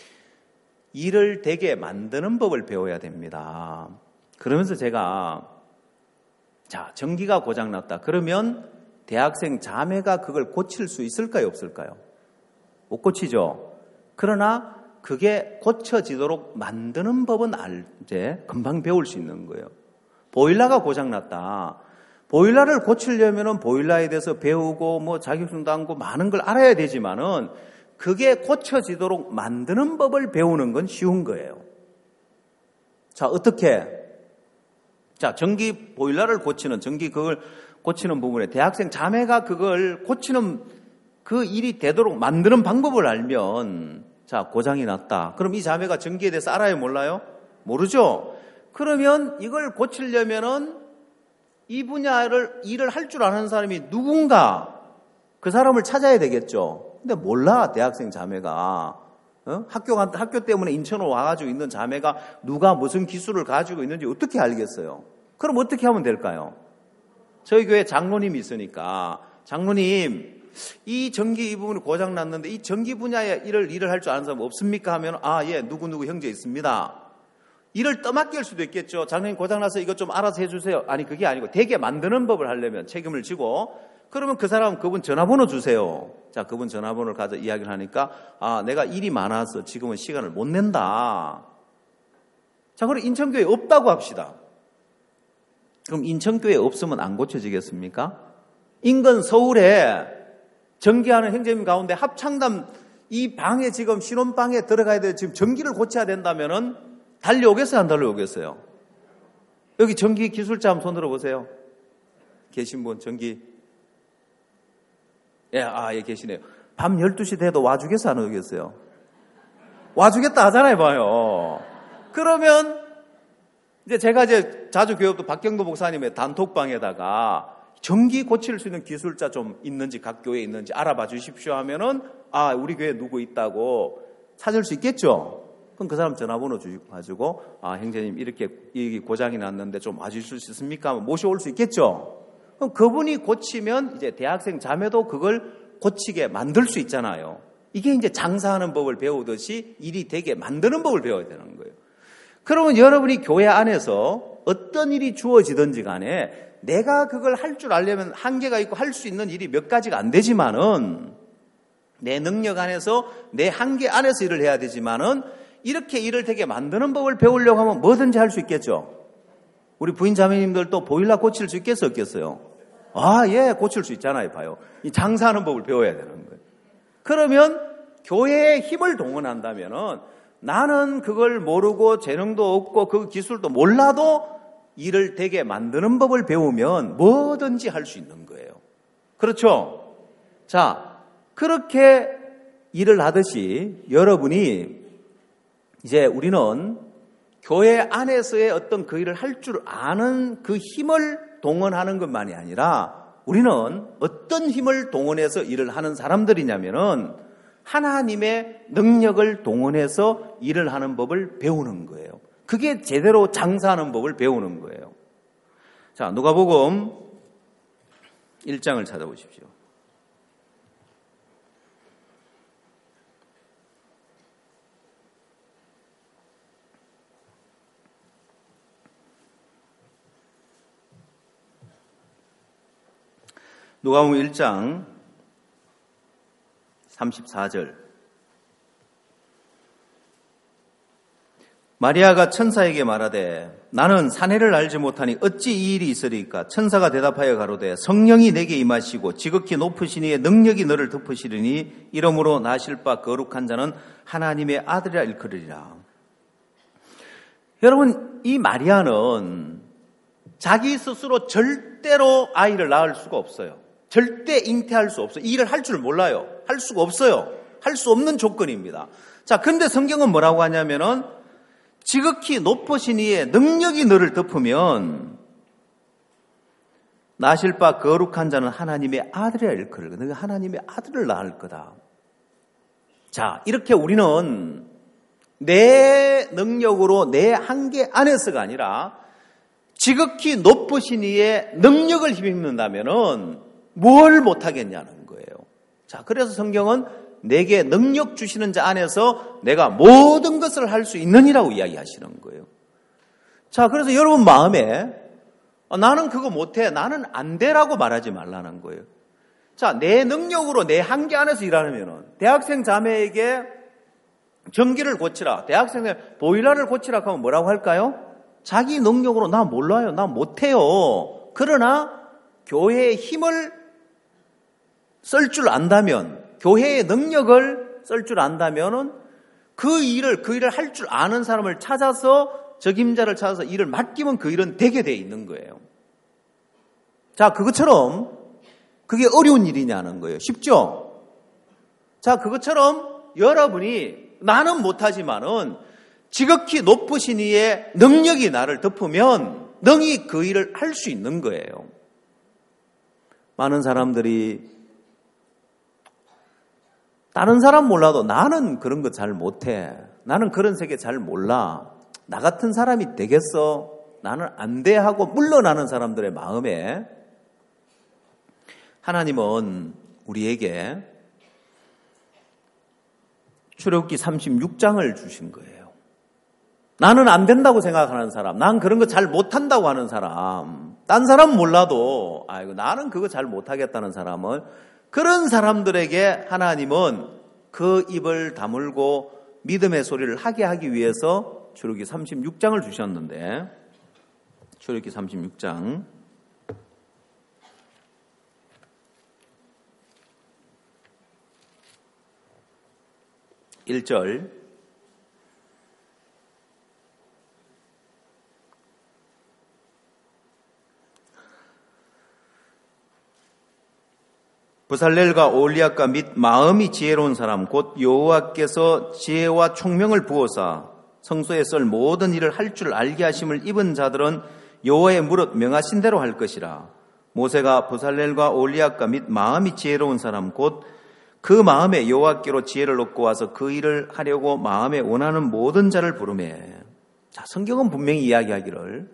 일을 되게 만드는 법을 배워야 됩니다. 그러면서 제가 자, 전기가 고장났다. 그러면 대학생 자매가 그걸 고칠 수 있을까요? 없을까요? 못 고치죠. 그러나 그게 고쳐지도록 만드는 법은 이제 금방 배울 수 있는 거예요. 보일러가 고장났다. 보일러를 고치려면은 보일러에 대해서 배우고 뭐 자격증도 하고 많은 걸 알아야 되지만은 그게 고쳐지도록 만드는 법을 배우는 건 쉬운 거예요. 자, 어떻게? 자, 전기 보일러를 고치는, 전기 그걸 고치는 부분에 대학생 자매가 그걸 고치는 그 일이 되도록 만드는 방법을 알면, 자, 고장이 났다. 그럼 이 자매가 전기에 대해서 알아요? 몰라요? 모르죠? 그러면 이걸 고치려면은 이 분야를, 일을 할 줄 아는 사람이 누군가 그 사람을 찾아야 되겠죠. 근데 몰라, 대학생 자매가. 어? 학교, 학교 때문에 인천으로 와가지고 있는 자매가 누가 무슨 기술을 가지고 있는지 어떻게 알겠어요? 그럼 어떻게 하면 될까요? 저희 교회 장로님이 있으니까, 장로님, 이 전기 이 부분이 고장났는데 이 전기 분야에 일을, 일을 할 줄 아는 사람 없습니까? 하면, 아, 예, 누구누구 형제 있습니다. 일을 떠맡길 수도 있겠죠. 장로님 고장나서 이것 좀 알아서 해주세요. 아니, 그게 아니고 되게 만드는 법을 하려면 책임을 지고, 그러면 그 사람 그분 전화번호 주세요. 자, 그분 전화번호를 가져 이야기를 하니까 아, 내가 일이 많아서 지금은 시간을 못 낸다. 자, 그럼 인천교회 없다고 합시다. 그럼 인천교회 없으면 안 고쳐지겠습니까? 인근 서울에 전기하는 형제님 가운데 합창단 이 방에 지금 신혼방에 들어가야 돼. 지금 전기를 고쳐야 된다면은 달려오겠어요? 안 달려오겠어요? 여기 전기 기술자 한번 손 들어보세요. 계신 분 전기 예, 아, 예, 계시네요. 밤 열두 시 돼도 와주겠어, 안 와주겠어요? 와주겠다 하잖아요, 봐요. 그러면, 이제 제가 이제 자주 교육도 박경도 목사님의 단톡방에다가 전기 고칠 수 있는 기술자 좀 있는지, 각 교회에 있는지 알아봐 주십시오 하면은, 아, 우리 교회에 누구 있다고 찾을 수 있겠죠? 그럼 그 사람 전화번호 주가지고, 아, 형제님, 이렇게, 이 고장이 났는데 좀 와주실 수 있습니까? 모셔올 수 있겠죠? 그럼 그분이 고치면 이제 대학생 자매도 그걸 고치게 만들 수 있잖아요. 이게 이제 장사하는 법을 배우듯이 일이 되게 만드는 법을 배워야 되는 거예요. 그러면 여러분이 교회 안에서 어떤 일이 주어지든지 간에 내가 그걸 할 줄 알려면 한계가 있고 할 수 있는 일이 몇 가지가 안 되지만은 내 능력 안에서 내 한계 안에서 일을 해야 되지만은 이렇게 일을 되게 만드는 법을 배우려고 하면 뭐든지 할 수 있겠죠. 우리 부인 자매님들도 보일러 고칠 수 있겠어요, 없겠어요? 아, 예, 고칠 수 있잖아요, 봐요. 이 장사하는 법을 배워야 되는 거예요. 그러면 교회의 힘을 동원한다면은 나는 그걸 모르고 재능도 없고 그 기술도 몰라도 일을 되게 만드는 법을 배우면 뭐든지 할 수 있는 거예요. 그렇죠? 자, 그렇게 일을 하듯이 여러분이 이제 우리는 교회 안에서의 어떤 그 일을 할 줄 아는 그 힘을 동원하는 것만이 아니라 우리는 어떤 힘을 동원해서 일을 하는 사람들이냐면은 하나님의 능력을 동원해서 일을 하는 법을 배우는 거예요. 그게 제대로 장사하는 법을 배우는 거예요. 자, 누가복음 일 장을 찾아보십시오. 누가복음 일 장 삼십사 절 마리아가 천사에게 말하되 나는 사내를 알지 못하니 어찌 이 일이 있으리까? 천사가 대답하여 가로되 성령이 내게 임하시고 지극히 높으신 이의 능력이 너를 덮으시리니 이러므로 나실 바 거룩한 자는 하나님의 아들이라 일컬으리라. 여러분, 이 마리아는 자기 스스로 절대로 아이를 낳을 수가 없어요. 절대 잉태할 수 없어요. 이 일을 할 줄 몰라요. 할 수가 없어요. 할 수 없는 조건입니다. 자, 근데 성경은 뭐라고 하냐면은 지극히 높으신 이의 능력이 너를 덮으면 나실 바 거룩한 자는 하나님의 아들이라 일컬으리라. 너가 하나님의 아들을 낳을 거다. 자, 이렇게 우리는 내 능력으로 내 한계 안에서가 아니라 지극히 높으신 이의 능력을 힘입는다면은 뭘 못하겠냐는 거예요. 자, 그래서 성경은 내게 능력 주시는 자 안에서 내가 모든 것을 할 수 있느니라고 이야기하시는 거예요. 자, 그래서 여러분 마음에 나는 그거 못해, 나는 안 돼라고 말하지 말라는 거예요. 자, 내 능력으로 내 한계 안에서 일하려면 대학생 자매에게 전기를 고치라, 대학생들 보일러를 고치라 하면 뭐라고 할까요? 자기 능력으로 나 몰라요, 나 못해요. 그러나 교회의 힘을 쓸 줄 안다면, 교회의 능력을 쓸 줄 안다면은 그 일을, 그 일을 할 줄 아는 사람을 찾아서 적임자를 찾아서 일을 맡기면 그 일은 되게 돼 있는 거예요. 자, 그것처럼 그게 어려운 일이냐는 거예요. 쉽죠? 자, 그것처럼 여러분이 나는 못하지만은 지극히 높으신 이의 능력이 나를 덮으면 능히 그 일을 할 수 있는 거예요. 많은 사람들이 다른 사람 몰라도 나는 그런 거 잘 못해. 나는 그런 세계 잘 몰라. 나 같은 사람이 되겠어? 나는 안 돼 하고 물러나는 사람들의 마음에 하나님은 우리에게 출애굽기 삼십육 장을 주신 거예요. 나는 안 된다고 생각하는 사람, 난 그런 거 잘 못한다고 하는 사람, 딴 사람 몰라도 아이고 나는 그거 잘 못하겠다는 사람은 그런 사람들에게 하나님은 그 입을 다물고 믿음의 소리를 하게 하기 위해서 출애굽기 삼십육 장을 주셨는데, 출애굽기 삼십육 장 일 절 브살렐과 올리압과 및 마음이 지혜로운 사람 곧 여호와께서 지혜와 총명을 부어사 성소에 썰 모든 일을 할 줄 알게 하심을 입은 자들은 여호와의 무릇 명하신 대로 할 것이라. 모세가 브살렐과 올리압과 및 마음이 지혜로운 사람 곧 그 마음에 여호와께로 지혜를 얻고 와서 그 일을 하려고 마음에 원하는 모든 자를 부르매. 자, 성경은 분명히 이야기하기를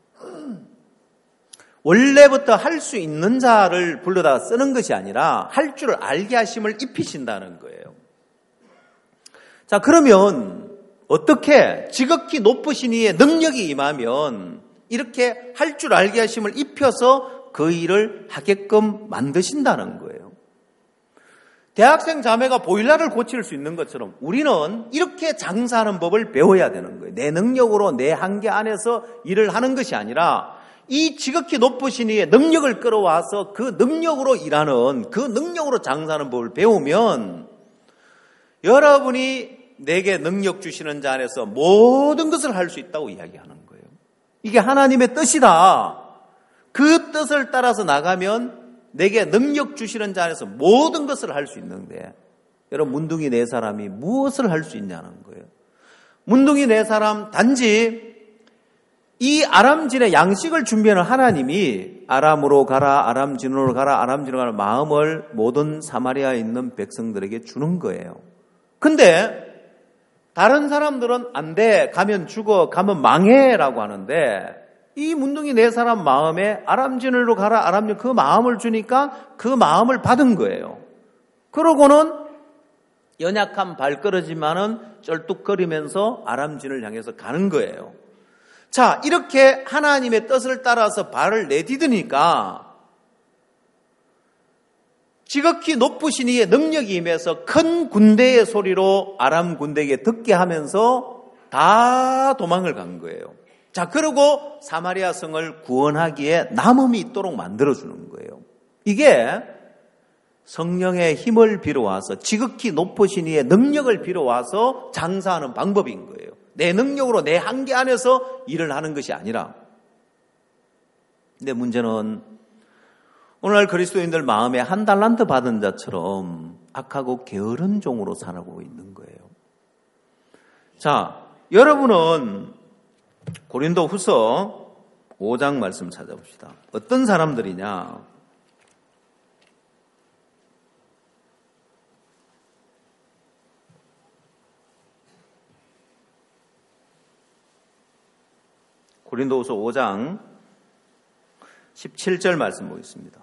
원래부터 할 수 있는 자를 불러다가 쓰는 것이 아니라 할 줄 알게 하심을 입히신다는 거예요. 자, 그러면 어떻게 지극히 높으신 이의 능력이 임하면 이렇게 할 줄 알게 하심을 입혀서 그 일을 하게끔 만드신다는 거예요. 대학생 자매가 보일러를 고칠 수 있는 것처럼 우리는 이렇게 장사하는 법을 배워야 되는 거예요. 내 능력으로 내 한계 안에서 일을 하는 것이 아니라 이 지극히 높으신 이의 능력을 끌어와서 그 능력으로 일하는, 그 능력으로 장사하는 법을 배우면 여러분이 내게 능력 주시는 자 안에서 모든 것을 할 수 있다고 이야기하는 거예요. 이게 하나님의 뜻이다. 그 뜻을 따라서 나가면 내게 능력 주시는 자 안에서 모든 것을 할 수 있는데, 여러분 문둥이 네 사람이 무엇을 할 수 있냐는 거예요. 문둥이 네 사람 단지 이 아람진의 양식을 준비하는 하나님이 아람으로 가라, 아람진으로 가라, 아람진으로 가라 마음을 모든 사마리아에 있는 백성들에게 주는 거예요. 근데 다른 사람들은 안 돼, 가면 죽어, 가면 망해 라고 하는데 이 문둥이 네 사람 마음에 아람진으로 가라, 아람진 그 마음을 주니까 그 마음을 받은 거예요. 그러고는 연약한 발걸음이지만은 쩔뚝거리면서 아람진을 향해서 가는 거예요. 자, 이렇게 하나님의 뜻을 따라서 발을 내디드니까 지극히 높으신 이의 능력이 임해서 큰 군대의 소리로 아람 군대에게 듣게 하면서 다 도망을 간 거예요. 자, 그리고 사마리아 성을 구원하기에 남음이 있도록 만들어주는 거예요. 이게 성령의 힘을 빌어와서 지극히 높으신 이의 능력을 빌어와서 장사하는 방법인 거예요. 내 능력으로 내 한계 안에서 일을 하는 것이 아니라. 근데 문제는 오늘날 그리스도인들 마음에 한 달란트 받은 자처럼 악하고 게으른 종으로 살아가고 있는 거예요. 자, 여러분은 고린도 후서 오 장 말씀 찾아봅시다. 어떤 사람들이냐? 고린도후서 오 장 십칠 절 말씀 보겠습니다.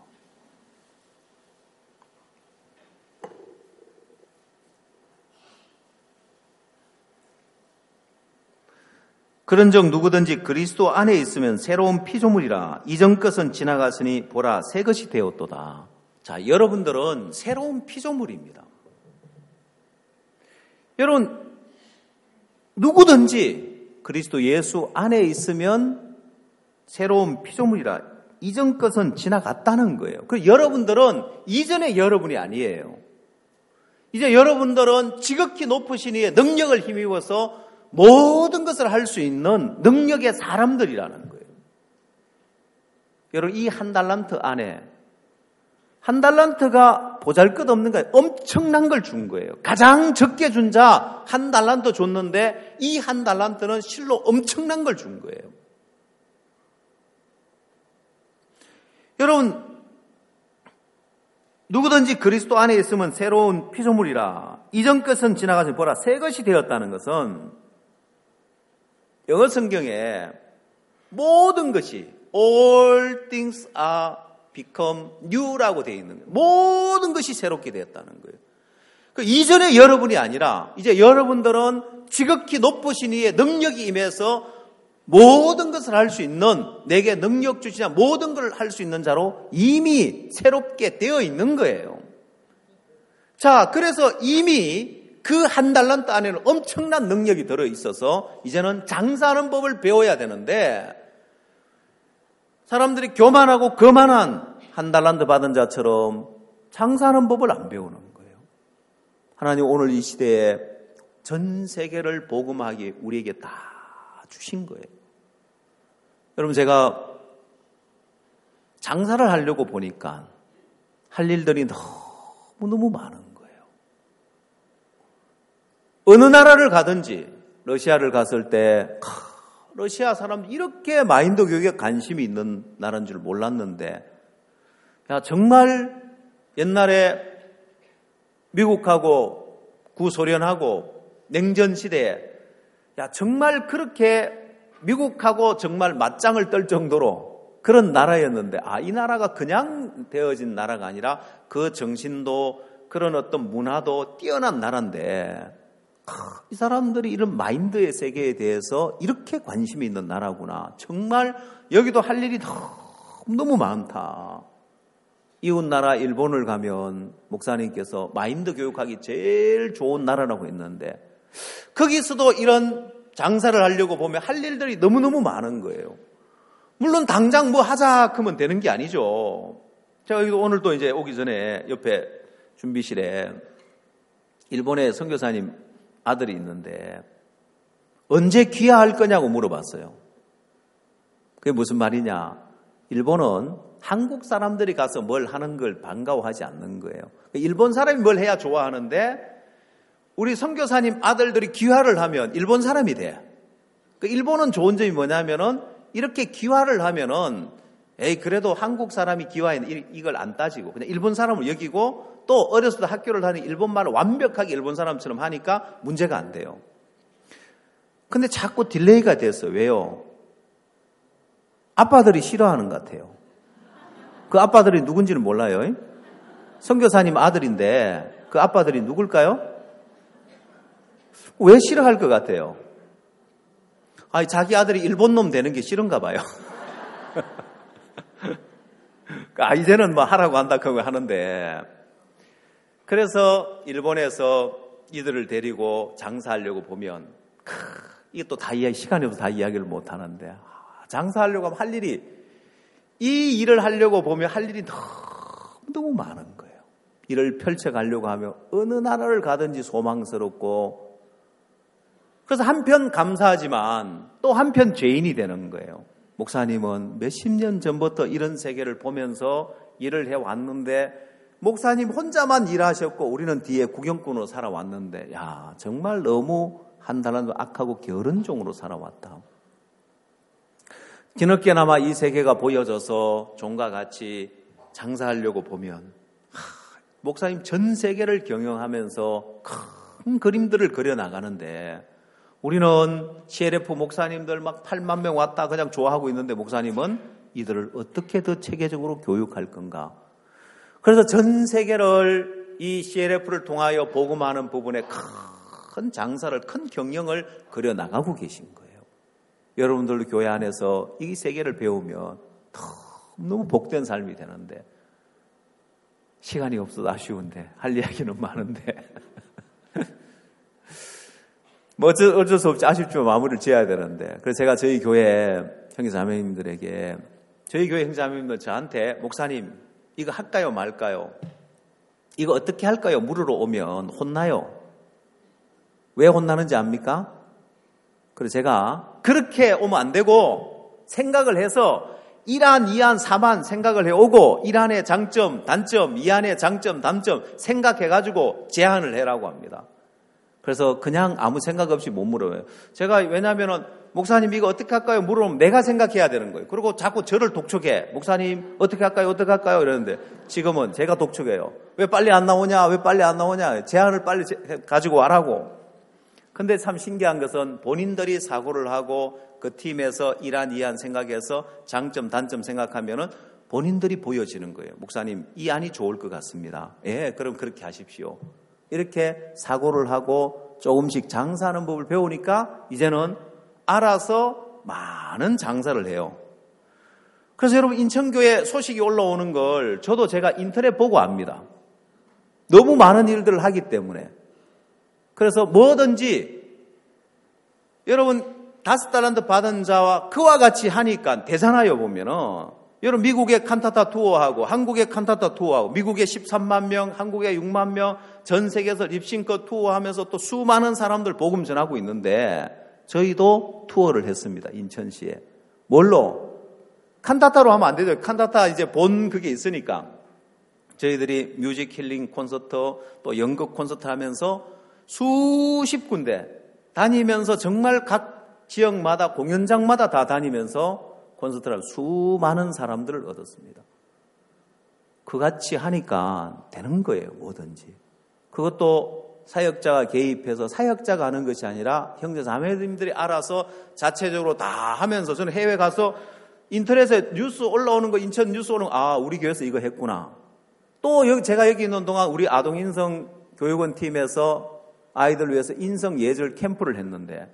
그런즉 누구든지 그리스도 안에 있으면 새로운 피조물이라 이전 것은 지나갔으니 보라 새 것이 되었도다. 자, 여러분들은 새로운 피조물입니다. 여러분 누구든지 그리스도 예수 안에 있으면 새로운 피조물이라 이전 것은 지나갔다는 거예요. 그래서 여러분들은 이전의 여러분이 아니에요. 이제 여러분들은 지극히 높으신 이의 능력을 힘입어서 모든 것을 할 수 있는 능력의 사람들이라는 거예요. 여러분 이 한 달란트 안에 한 달란트가 보잘것없는 거예요. 엄청난 걸 준 거예요. 가장 적게 준 자 한 달란트 줬는데 이 한 달란트는 실로 엄청난 걸 준 거예요. 여러분 누구든지 그리스도 안에 있으면 새로운 피조물이라 이전 것은 지나가서 보라 새 것이 되었다는 것은 영어 성경에 모든 것이 all things are become new라고 되어 있는 거예요. 모든 것이 새롭게 되었다는 거예요. 그 이전의 여러분이 아니라 이제 여러분들은 지극히 높으신 이의 능력이 임해서 모든 것을 할 수 있는 내게 능력 주시자 모든 걸 할 수 있는 자로 이미 새롭게 되어 있는 거예요. 자, 그래서 이미 그 한 달란트 안에는 엄청난 능력이 들어있어서 이제는 장사하는 법을 배워야 되는데 사람들이 교만하고 거만한 한 달란트 받은 자처럼 장사하는 법을 안 배우는 거예요. 하나님 오늘 이 시대에 전 세계를 복음하기 우리에게 다 주신 거예요. 여러분 제가 장사를 하려고 보니까 할 일들이 너무너무 많은 거예요. 어느 나라를 가든지 러시아를 갔을 때 러시아 사람들이 이렇게 마인드 교육에 관심이 있는 나라인 줄 몰랐는데 야 정말 옛날에 미국하고 구소련하고 냉전 시대에 야 정말 그렇게 미국하고 정말 맞짱을 떨 정도로 그런 나라였는데 아, 이 나라가 그냥 되어진 나라가 아니라 그 정신도 그런 어떤 문화도 뛰어난 나라인데 이 사람들이 이런 마인드의 세계에 대해서 이렇게 관심이 있는 나라구나. 정말 여기도 할 일이 너무 많다. 이웃 나라 일본을 가면 목사님께서 마인드 교육하기 제일 좋은 나라라고 했는데 거기서도 이런 장사를 하려고 보면 할 일들이 너무너무 많은 거예요. 물론 당장 뭐 하자 하면 되는 게 아니죠. 제가 여기도 오늘 또 이제 오기 전에 옆에 준비실에 일본의 선교사님 아들이 있는데 언제 귀화할 거냐고 물어봤어요. 그게 무슨 말이냐? 일본은 한국 사람들이 가서 뭘 하는 걸 반가워하지 않는 거예요. 일본 사람이 뭘 해야 좋아하는데 우리 선교사님 아들들이 귀화를 하면 일본 사람이 돼. 일본은 좋은 점이 뭐냐면은 이렇게 귀화를 하면은 에이 그래도 한국 사람이 귀화해 이걸 안 따지고 그냥 일본 사람을 여기고 또 어렸을 때 학교를 다니 일본말을 완벽하게 일본 사람처럼 하니까 문제가 안 돼요. 근데 자꾸 딜레이가 됐어요. 왜요? 아빠들이 싫어하는 것 같아요. 그 아빠들이 누군지는 몰라요. 선교사님 아들인데 그 아빠들이 누굴까요? 왜 싫어할 것 같아요? 아니, 자기 아들이 일본 놈 되는 게 싫은가 봐요. 아, 이제는 뭐 하라고 한다고 하는데 그래서 일본에서 이들을 데리고 장사하려고 보면 이게 또 다 이야기, 시간이 없어서 다 이야기를 못 하는데, 장사하려고 하면 할 일이, 이 일을 하려고 보면 할 일이 너무 많은 거예요. 일을 펼쳐가려고 하면 어느 나라를 가든지 소망스럽고, 그래서 한편 감사하지만 또 한편 죄인이 되는 거예요. 목사님은 몇십 년 전부터 이런 세계를 보면서 일을 해왔는데, 목사님 혼자만 일하셨고 우리는 뒤에 구경꾼으로 살아왔는데, 야, 정말 너무 한달은 악하고 게으른 종으로 살아왔다. 뒤늦게나마 이 세계가 보여져서 종과 같이 장사하려고 보면, 하, 목사님 전 세계를 경영하면서 큰 그림들을 그려나가는데, 우리는 씨엘에프 목사님들 막 팔만 명 왔다 그냥 좋아하고 있는데, 목사님은 이들을 어떻게 더 체계적으로 교육할 건가? 그래서 전 세계를 이 씨엘에프를 통하여 복음하는 부분에 큰 장사를, 큰 경영을 그려나가고 계신 거예요. 여러분들도 교회 안에서 이 세계를 배우면 너무 복된 삶이 되는데, 시간이 없어서 아쉬운데 할 이야기는 많은데 뭐 어쩔, 어쩔 수 없지, 아쉽지만 마무리를 지어야 되는데, 그래서 제가 저희 교회 형제자매님들에게, 저희 교회 형제자매님들 저한테 목사님 이거 할까요 말까요? 이거 어떻게 할까요? 물으러 오면 혼나요. 왜 혼나는지 압니까? 그래서 제가 그렇게 오면 안 되고 생각을 해서 일 안, 이 안, 삼 안 생각을 해오고, 일 안의 장점, 단점, 이 안의 장점, 단점 생각해가지고 제안을 해라고 합니다. 그래서 그냥 아무 생각 없이 못 물어요. 제가 왜냐하면은 목사님 이거 어떻게 할까요? 물어보면 내가 생각해야 되는 거예요. 그리고 자꾸 저를 독촉해. 목사님 어떻게 할까요? 어떻게 할까요? 이러는데 지금은 제가 독촉해요. 왜 빨리 안 나오냐? 왜 빨리 안 나오냐? 제안을 빨리 가지고 와라고. 근데 참 신기한 것은 본인들이 사고를 하고 그 팀에서 일 안, 이 안 생각해서 장점, 단점 생각하면은 본인들이 보여지는 거예요. 목사님 이 안이 좋을 것 같습니다. 예, 그럼 그렇게 하십시오. 이렇게 사고를 하고 조금씩 장사하는 법을 배우니까 이제는 알아서 많은 장사를 해요. 그래서 여러분 인천교회 소식이 올라오는 걸 저도 제가 인터넷 보고 압니다. 너무 많은 일들을 하기 때문에. 그래서 뭐든지 여러분 다섯 달란트 받은 자와 그와 같이 하니까 되잖아요. 보면은 여러분 미국의 칸타타 투어하고 한국의 칸타타 투어하고 미국의 십삼만 명, 한국의 육만 명, 전 세계에서 립싱커 투어하면서 또 수많은 사람들 복음 전하고 있는데 저희도 투어를 했습니다. 인천시에. 뭘로? 칸타타로 하면 안 되죠. 칸타타 이제 본 그게 있으니까. 저희들이 뮤직 힐링 콘서트 또 연극 콘서트 하면서 수십 군데 다니면서 정말 각 지역마다 공연장마다 다 다니면서 콘서트를 하면 수많은 사람들을 얻었습니다. 그같이 하니까 되는 거예요. 뭐든지. 그것도 사역자가 개입해서 사역자가 하는 것이 아니라 형제 자매님들이 알아서 자체적으로 다 하면서, 저는 해외 가서 인터넷에 뉴스 올라오는 거, 인천 뉴스 오는 거, 아 우리 교회에서 이거 했구나. 또 여기 제가 여기 있는 동안 우리 아동인성 교육원 팀에서 아이들 위해서 인성 예절 캠프를 했는데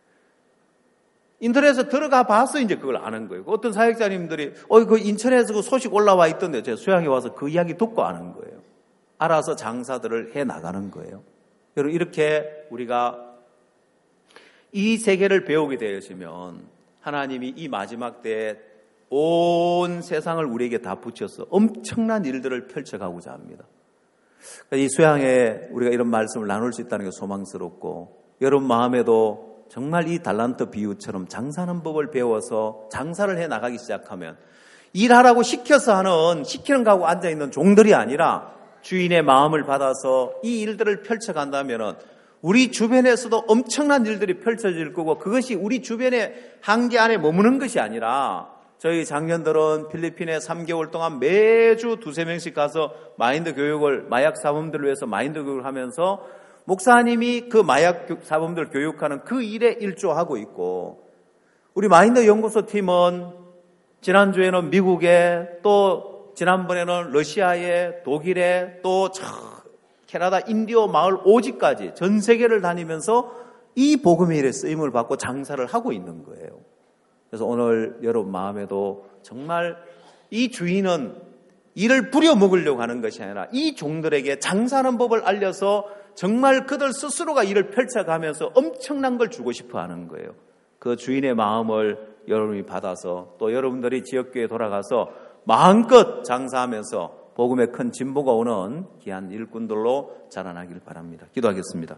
인터넷에 들어가 봐서 이제 그걸 아는 거예요. 어떤 사역자님들이 어, 그 인천에서 그 소식 올라와 있던데 제가 수양에 와서 그 이야기 듣고 아는 거예요. 알아서 장사들을 해 나가는 거예요. 여러분 이렇게 우리가 이 세계를 배우게 되시면 하나님이 이 마지막 때에 온 세상을 우리에게 다 붙여서 엄청난 일들을 펼쳐가고자 합니다. 이 수양에 우리가 이런 말씀을 나눌 수 있다는 게 소망스럽고, 여러분 마음에도 정말 이 달란트 비유처럼 장사하는 법을 배워서 장사를 해 나가기 시작하면 일하라고 시켜서 하는, 시키는 거하고 앉아있는 종들이 아니라 주인의 마음을 받아서 이 일들을 펼쳐간다면 우리 주변에서도 엄청난 일들이 펼쳐질 거고, 그것이 우리 주변의 한계 안에 머무는 것이 아니라, 저희 장년들은 필리핀에 삼 개월 동안 매주 두세 명씩 가서 마인드 교육을, 마약 사범들을 위해서 마인드 교육을 하면서 목사님이 그 마약 사범들 교육하는 그 일에 일조하고 있고, 우리 마인드 연구소 팀은 지난주에는 미국에, 또 지난번에는 러시아에, 독일에, 또 캐나다 인디오 마을 오지까지 전 세계를 다니면서 이 복음의 일에 쓰임을 받고 장사를 하고 있는 거예요. 그래서 오늘 여러분 마음에도 정말 이 주인은 일을 부려먹으려고 하는 것이 아니라 이 종들에게 장사하는 법을 알려서 정말 그들 스스로가 일을 펼쳐가면서 엄청난 걸 주고 싶어 하는 거예요. 그 주인의 마음을 여러분이 받아서 또 여러분들이 지역교회에 돌아가서 마음껏 장사하면서 복음의 큰 진보가 오는 귀한 일꾼들로 자라나길 바랍니다. 기도하겠습니다.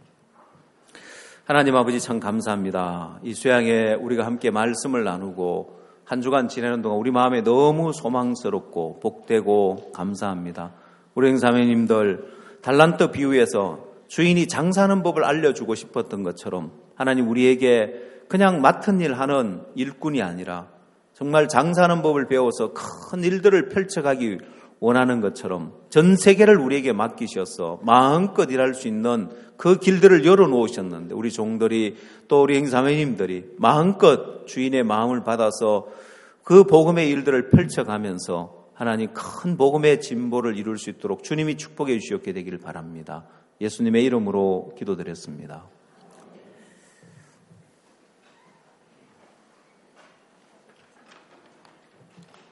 하나님 아버지 참 감사합니다. 이 수양에 우리가 함께 말씀을 나누고 한 주간 지내는 동안 우리 마음에 너무 소망스럽고 복되고 감사합니다. 우리 형사님들 달란트 비유에서 주인이 장사하는 법을 알려주고 싶었던 것처럼 하나님 우리에게 그냥 맡은 일 하는 일꾼이 아니라 정말 장사하는 법을 배워서 큰 일들을 펼쳐가기 원하는 것처럼 전 세계를 우리에게 맡기셔서 마음껏 일할 수 있는 그 길들을 열어놓으셨는데 우리 종들이 또 우리 형사님들이 마음껏 주인의 마음을 받아서 그 복음의 일들을 펼쳐가면서 하나님 큰 복음의 진보를 이룰 수 있도록 주님이 축복해 주시옵게 되기를 바랍니다. 예수님의 이름으로 기도드렸습니다.